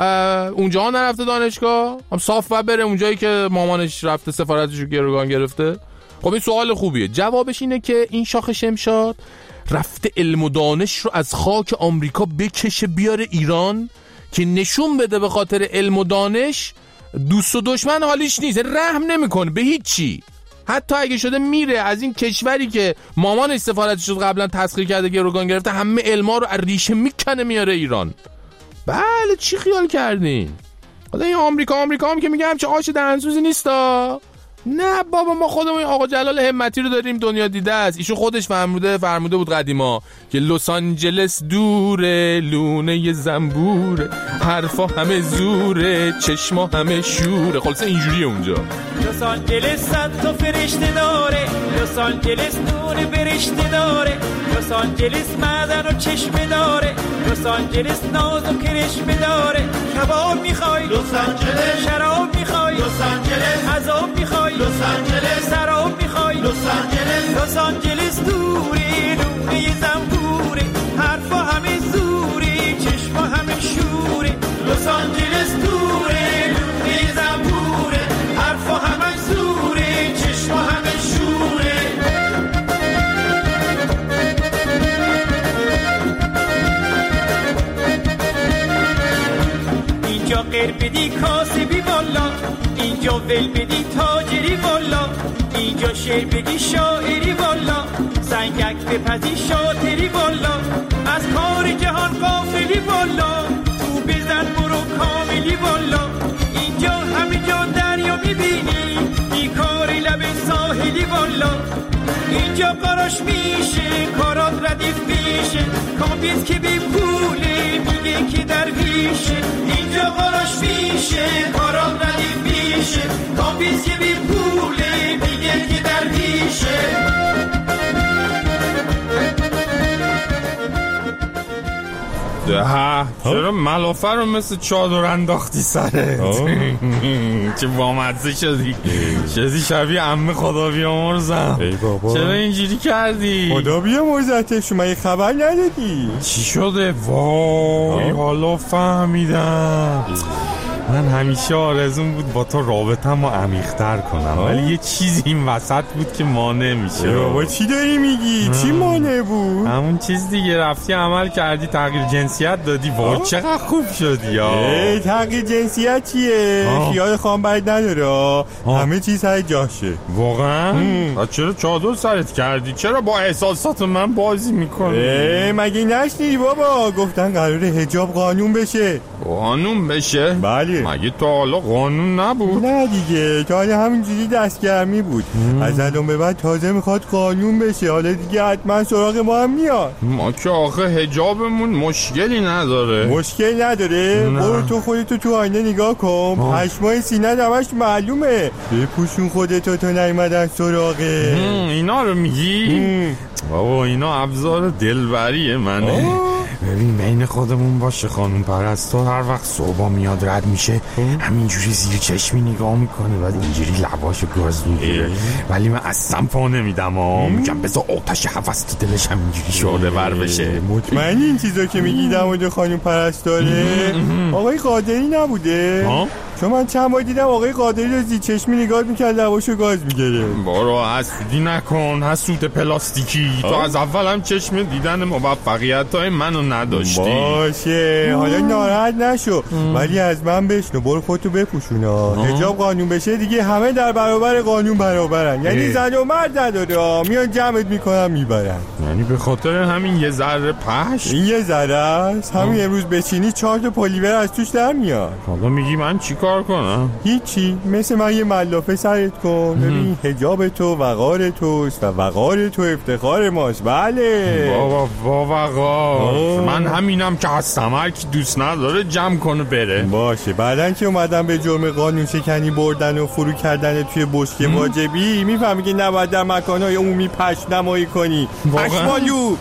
S2: اونجا نرفته دانشگاه؟ هم صاف و بره اونجایی که مامانش رفته سفارتشو گروگان گرفته. خب این سوال خوبیه. جوابش اینه که این شاخ شمشاد رفته علم و دانش رو از خاک آمریکا بکشه بیاره ایران که نشون بده به خاطر علم و دانش دوست و دشمن حالیش نیست، رحم نمیکنه به هیچ چی. حتی اگه شده میره از این کشوری که مامانش سفارتش رو قبلا تسخیر کرده گروگان گرفته، همه علما رو از ریشه میکنه میاره ایران. بله چی خیال کردین؟ حالا این آمریکا هم که میگه همچه آش دهنسوزی نیستا. نه بابا ما خودمون آقا جلال همتی رو داریم، دنیا دیده است. ایشون خودش فرموده بود قدیما که لس آنجلس دوره، لونه زنبوره، حرفا همه زوره، چشما همه شوره. خلاصه اینجوریه اونجا.
S19: لس آنجلس صد تا فرشته داره، لس آنجلس نور برشته داره، لس آنجلس معدن و چشمه داره، لس آنجلس ناز و کرشمه داره. کباب میخوای لس آنجلس، شراب میخوای لس آنجلس، عذاب میخوای لس آنجلس، سراب میخوای لس آنجلس. لس آنجلس دوری لونه زنبوره، حرفا همه زوره، چشما همه شوره. لس آنجلس دوری لونه زنبوره، حرفا همه زوره، چشما همه شوره. اینجا غیر بدی کاسبی والا، اینجا ول بدی تاجری والا، اینجا شعر بگی شاعری والا، سنگک بپزی شاطری والا، از کار جهان غافلی والا، تو بزن برو کاملی والا. اینجا همه جا دریا میبینی، بیکاری لب ساحلی والا. اینجا قراش میشه کارات ردیف میشه، کامپیز که بی پوله میگه که درویشه. اینجا قراش میشه کارات ردیف میشه، کامپیز که بی پوله میگه که درویشه.
S2: چرا ملافه رو مثل چادر انداختی سرت؟ چه بامزه شدی شبیه عمه خدا بیامرزم.
S20: ای بابا
S2: چرا اینجوری کردی؟
S20: خدا بیامرزته، شما یه خبر ندادی؟
S2: چی شده؟ وای حالا فهمیدم.
S20: من همیشه آرزوم بود با تو رابطه‌مو عمیق‌تر کنم، ولی یه چیزی این وسط بود که مانع میشه. بابا چی داری میگی؟ چی مانع بود؟ همون چیز دیگه، رفتی عمل کردی تغییر جنسیت دادی. وای چقدر خوب شدی یا. تغییر جنسیت چیه؟ خیال خام برد نداره، همه چیز سر جاشه. واقعا؟ چرا چادر سرت کردی؟ چرا با احساسات من بازی میکنی؟ مگه نشنیدی بابا؟ گفتن قراره حجاب قانون بشه. قانون بشه؟ بله. مگه تا حالا قانون نبود؟ نه دیگه، تا حالا همینجوری دستگرمی بود. از الان به بعد تازه میخواد قانون بشه. حالا دیگه حتما سراغ ما هم میاد. ما که آخه حجابمون مشکلی نداره. مشکل نداره؟ برو تو خودتو تو آینه نگاه کن، پشمای سینه همش معلومه. بپوشون خودتو تا نیومدن سراغه. اینا رو میگی؟ بابا اینا ابزار دلبریه منه. ببین بین خودمون باشه، خانم پرستار هر وقت صبح میاد رد میشه همینجوری زیر چشمی نگاه میکنه، بعد اینجوری لباشو گاز میگیره، ولی من اصلا پا نمیدم. میگم بذار آتش هوس تو دلش همینجوری شعله ور بشه. مطمئنی این چیزا که میگی در مورد خانم پرستاره آقای قادری نبوده؟ چون من چند بار دیدم آقای قادری رو زیر چشمی نگاه میکرد، لباشو گاز میگیره. بارو حسودی نکن، حسود پلاستیکی. تو از اول هم چشم دیدن موفقیت‌های منو نداشتی. باشه حالا ناراحت نشو، ولی از من بشنو، برو خودتو بپوشونا. حجاب قانون بشه دیگه همه در برابر قانون برابرن، یعنی زن و مرد نداره، میان جمعت میکنن میبرن. یعنی به خاطر همین یه ذره پشت؟ این یه ذره است، همین امروز بچینی 4 تا پلیور از توش در میاد. حالا میگی من چیکار کنم؟ هیچی، مثل من یه ملافه سرت کن. ببین حجاب تو وقار توست و وقار تو افتخار ماست. بله بابا وقار، من همینم که هستم، هر کی دوست نداره جمع کنه بره. باشه بعدن که اومدن به جرم قانون شکنی بردن و فرو کردن توی بشکه واجبی، میفهمی که نباید در مکانهای عمومی پشت نمایی کنی. پشمالو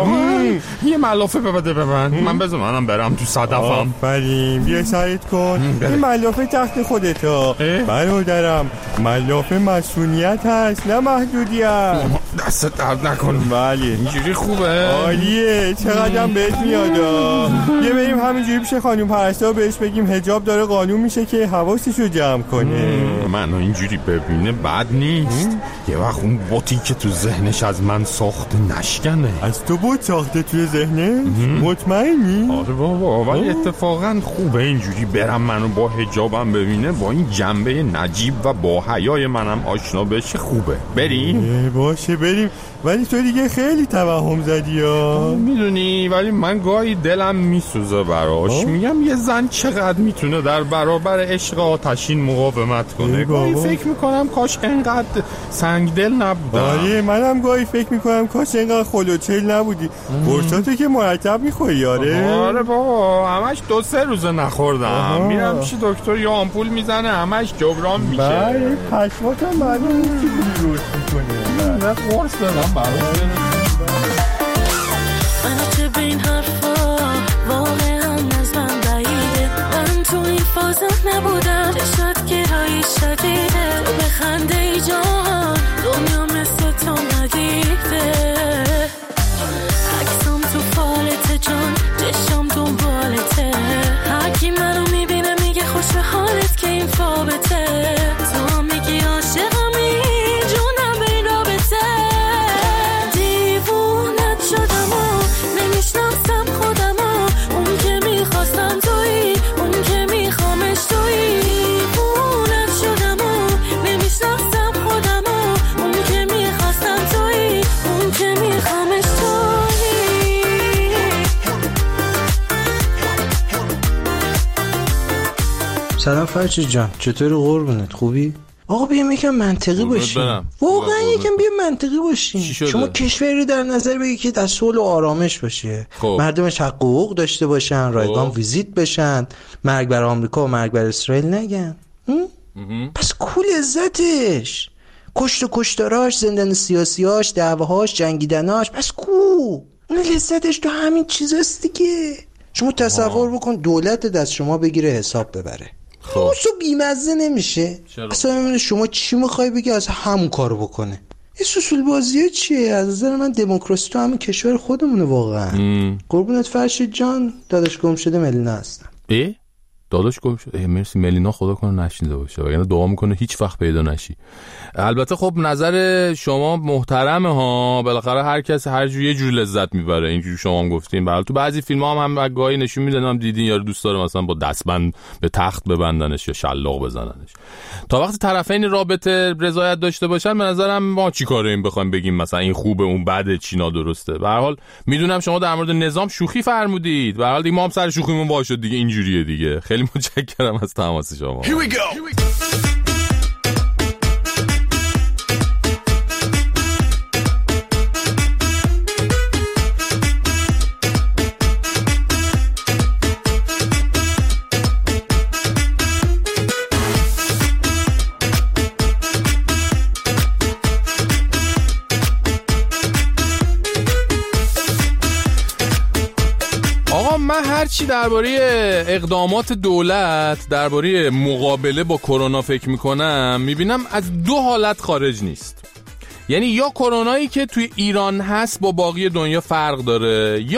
S20: یه ملافه ببده به من بذار منم برم تو صدفم. آفرین بیا سرت کن. این ملافه تخت خودتا برادرم، ملافه مسئولیت هست نه محدودیت. دست درد نکن. بله اینجوری خوبه، عالیه، چقدرم بهت میاد. یه بریم همینجوری پیش خانم پرستار بهش بگیم حجاب داره قانون میشه که حواسشو جمع کنه. منو اینجوری ببینه بد نیست. یه وقت اون بوتی که تو ذهنش از من ساخته نشکنه. از تو بوت ساخته توی ذهنه؟ مطمئنی؟ آره بابا، ولی اتفاقا خوبه اینجوری برم منو با حجابم ببینه، با این جنبه نجیب و با حیای منم آشنا بشه. خوبه بریم؟ باشه بریم، ولی تو دیگه خیلی توهم زدی ها. میدونی ولی من گاهی دلم میسوزه براش. میگم یه زن چقدر میتونه در برابر عشق آتشین مقاومت کنه. گاهی فکر میکنم کاش انقدر سنگ دل نبودم. آره منم گاهی فکر میکنم کاش انقدر خلوچل نبودی. قرصاتو که مرتب میخوری؟ آره بابا همش 2-3 روزه نخوردم. میرم پیش دکتر یا آمپول میزنه همش جبران میشه. بله پشماتم معلوم نیست چی روش میکنه. نه قرص دادم براش.
S16: من چه به این حرفا واقعا از من بعیده، من تو این فازم نبودم، چشات گرایی شدیده، تو بخنده ای جان دنیا مثل تو ندیده، عکسم تو فالته جان چشم دنبالته، هرکی منو میبینه میگه خوش به حالت که این فابته، تو میگی عاشقمی جونم به این رابطه، دیوونت شدم و نمیشناسم خودم و اون که میخواستم تویی، اون که میخوامش تویی، دیوونت شدم و نمیشناسم خودم و اون که میخواستم تویی، اون که میخوامش تویی.
S21: سلام فرشید جان، چطوری قربونت؟ خوبی؟ آقا بیام یکم منطقی باشیم، واقعا یکم بیام منطقی باشیم. شما کشوری رو در نظر بگی که در صلح و آرامش باشه، مردمش حق و حقوق داشته باشن، رایگان ویزیت بشن، مرگ بر آمریکا و مرگ بر اسرائیل نگن. پس کول عزتش، کشت و کشتاراش، زندان سیاسیاش، دعواهاش، جنگیدناش، پس اون لذتش تو همین چیزاست دیگه. شما تصور بکن دولت دست شما بگیره حساب ببره، اصلا بیمزه نمیشه. اصلا شما چی میخوای بگی از همون کارو بکنه؟ این سوسول بازیه چیه؟ از نظر من دموکراسی تو همین کشور خودمونه واقعا. قربونت فرشید جان، داداش گم شده ملینا هستم.
S2: داداش گفت مرسی ملینا خدا کنه نشنیده باشه، وگرنه دعا میکنه هیچ وقت پیدا نشی. البته خب نظر شما محترمه ها، بالاخره هر کس هر جور یه جور لذت میبره، اینجوری شما هم گفتین. بله تو بعضی فیلم‌ها هم گاهی نشون میدن، هم دیدین یارو دوست داره مثلا با دستبند به تخت ببندنش یا شلاق بزننش. تا وقتی طرفین رابطه رضایت داشته باشن به نظرم ما چیکاره این بخوایم بگیم مثلا این خوبه اون بده چی نادرسته. به هر حال میدونم شما در مورد نظام شوخی فرمودید، به هر حال دیگه ما هم سر شوخیمون وا شد دیگه، اینجوریه دیگه. خیلی متشکرم از تماس شما. من هرچی درباره اقدامات دولت درباره مقابله با کرونا فکر میکنم میبینم از دو حالت خارج نیست. یعنی یا کرونایی که توی ایران هست با باقی دنیا فرق داره، یا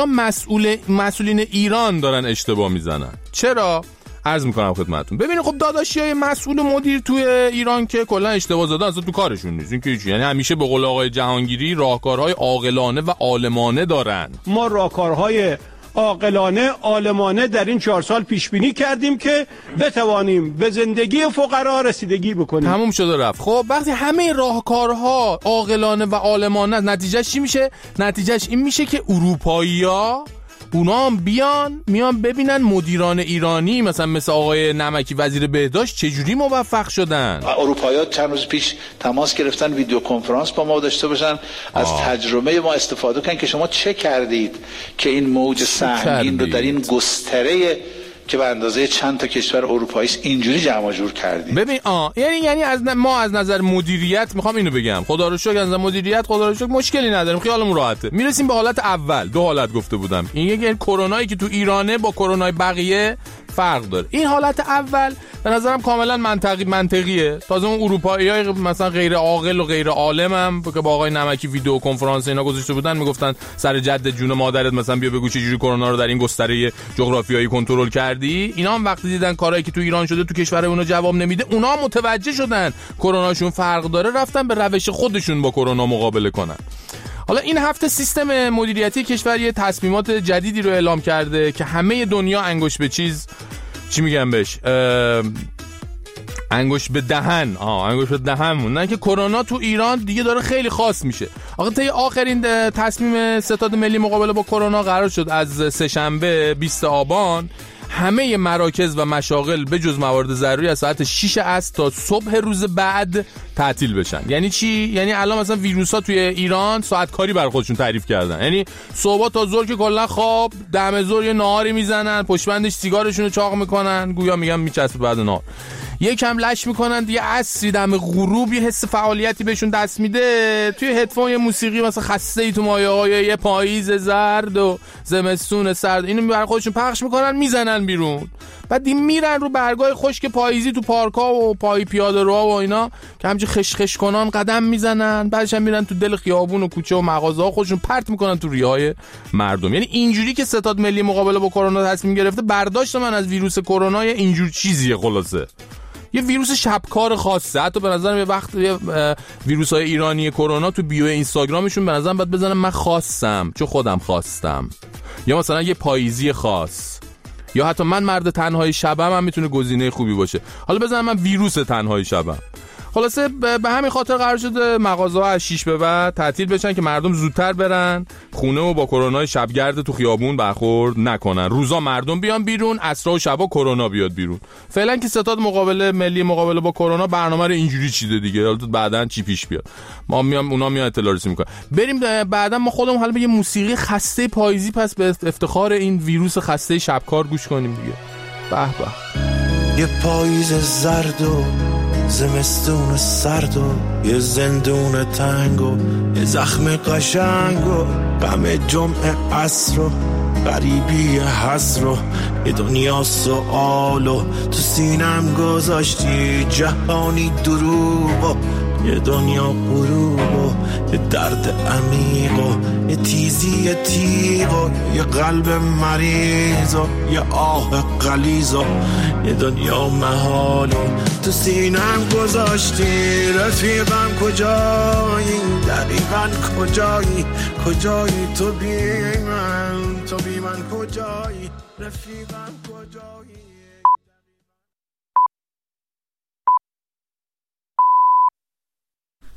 S2: مسئولین ایران دارن اشتباه میزنن. چرا؟ عرض میکنم خدمتتون. ببینید خب داداشیای مسئول مدیر توی ایران که کلا اشتباه زدن اصلا تو کارشون نیست، این که یعنی همیشه به قول آقای جهانگیری راهکارهای عاقلانه و عالمانه دارن.
S3: ما راهکارهای عاقلانه عالمانه در این 4 سال پیش بینی کردیم که بتوانیم به زندگی فقرا رسیدگی بکنیم.
S2: تموم شده رفت. خب وقتی همه راهکارها عاقلانه و عالمانه، نتیجهش چی میشه؟ نتیجهش این میشه که اروپایی‌ها اونا هم میان ببینن مدیران ایرانی مثل آقای نمکی وزیر بهداشت چجوری موفق شدن.
S22: اروپایی‌ها چند روز پیش تماس گرفتن ویدیو کنفرانس با ما داشته باشن، از تجربه ما استفاده کنن که شما چه کردید که این موج سنگین رو در این گستره که به اندازه چند تا کشور اروپایی اینجوری جمع جور کردیم.
S2: ببین یعنی ما از نظر مدیریت میخوام اینو بگم، خدا رو شکر از نظر مدیریت خدا رو شکر مشکلی نداریم، خیالمون راحته. میرسیم به حالت اول. 2 حالت گفته بودم، این یکی کرونایی که تو ایرانه با کرونای بقیه فرق داره. این حالت اول به نظرم کاملا منطقیه. تازه اون اروپایی‌ها مثلا غیر عاقل و غیر عالم هم که با آقای نمکی ویدیو کنفرانس اینا گذاشته بودن میگفتن سر جد جون مادرت مثلا بیا بگو چه جوری کرونا رو در این گستره جغرافیایی کنترل کردی. اینا هم وقتی دیدن کارهایی که تو ایران شده تو کشور اونا جواب نمیده، اونا هم متوجه شدن کروناشون فرق داره، رفتن به روش خودشون با کرونا مقابله کنن. حالا این هفته سیستم مدیریتی کشور یه تصمیمات جدیدی رو اعلام کرده که همه دنیا انگشت به چی میگن بهش؟ انگشت به دهن موندن که کرونا تو ایران دیگه داره خیلی خاص میشه. تا آخرین تصمیم ستاد ملی مقابله با کرونا قرار شد از سه‌شنبه 20 آبان همه مراکز و مشاغل به جز موارد ضروری از ساعت 6 عصر تا صبح روز بعد تعطیل بشن. یعنی چی؟ یعنی الان مثلا ویروسا توی ایران ساعت کاری برای خودشون تعریف کردن، یعنی صبح تا ظهر که کلا خواب، دم ظهر یه ناهاری میزنن، پشت بندش سیگارشون رو چاق میکنن، گویا میگن میچسبه بعد نهار، یکم لش میکنن دیگه، عصری دم غروب یه حس فعالیتی بهشون دست میده، توی هدفون یه موسیقی مثلا خسته ای تو مایه‌های یه پاییز زرد و زمستون سرد اینو برای خودشون پخش میکنن، میزنن بیرون، بعد این میرن رو برگای خشک پاییزی تو پارک‌ها و پای پیاده روها و اینا که همچین خشخش کنان قدم میزنن، بعدش هم میرن تو دل خیابون و کوچه و مغازه‌ها خودشون پرت میکنن تو ریه‌های مردم. یعنی اینجوری که ستاد ملی مقابله با کرونا تصمیم گرفته، برداشت من از ویروس کرونا یه اینجور چیزیه، خلاصه یه ویروس شبکار خاصه. حتی به نظرم یه وقت ویروس‌های ایرانی کرونا تو بیو اینستاگرامشون به نظرم باید بزنن من خواستم چون خودم خواستم، یا مثلا یه پاییزی خاص، یا حتی من مرد تنهای شبم هم میتونه گزینه خوبی باشه. حالا بزنم من ویروس تنهای شبم. خلاصه به همین خاطر قرار شده مغازه‌ها از 6 به بعد تعطیل بشن که مردم زودتر برن خونه و با کرونای شبگرد تو خیابون برخورد نکنن. روزا مردم بیان بیرون، عصرها و شبا کرونا بیاد بیرون. فعلا که ستاد ملی مقابله با کرونا برنامه رو اینجوری چیده دیگه، حالا بعداً چی پیش بیاد اونا میان اطلاع رسانی میکنن. بریم بعداً ما خودمون حالا به یه موسیقی خسته پاییزی پس به افتخار این ویروس خسته شبکار گوش کنیم دیگه. به به.
S10: یه پاییز زرد و زمستون سرد و یه زندون تنگ و یه زخم قشنگ و غم جمعه عصر و غریبی حسر و یه دنیا سوال و تو سینم گذاشتی جهانی دروغ و یه دنیا غروب و یه درد عمیق و یه تیزی تیغ و یه قلب مریض و یه آه غلیظ و یه دنیا محال و تو سینم گذاشتی. رفیقم کجایی؟ دقیقاً کجایی؟ کجایی تو بی من؟ تو بی من کجایی؟ رفیقم کجایی؟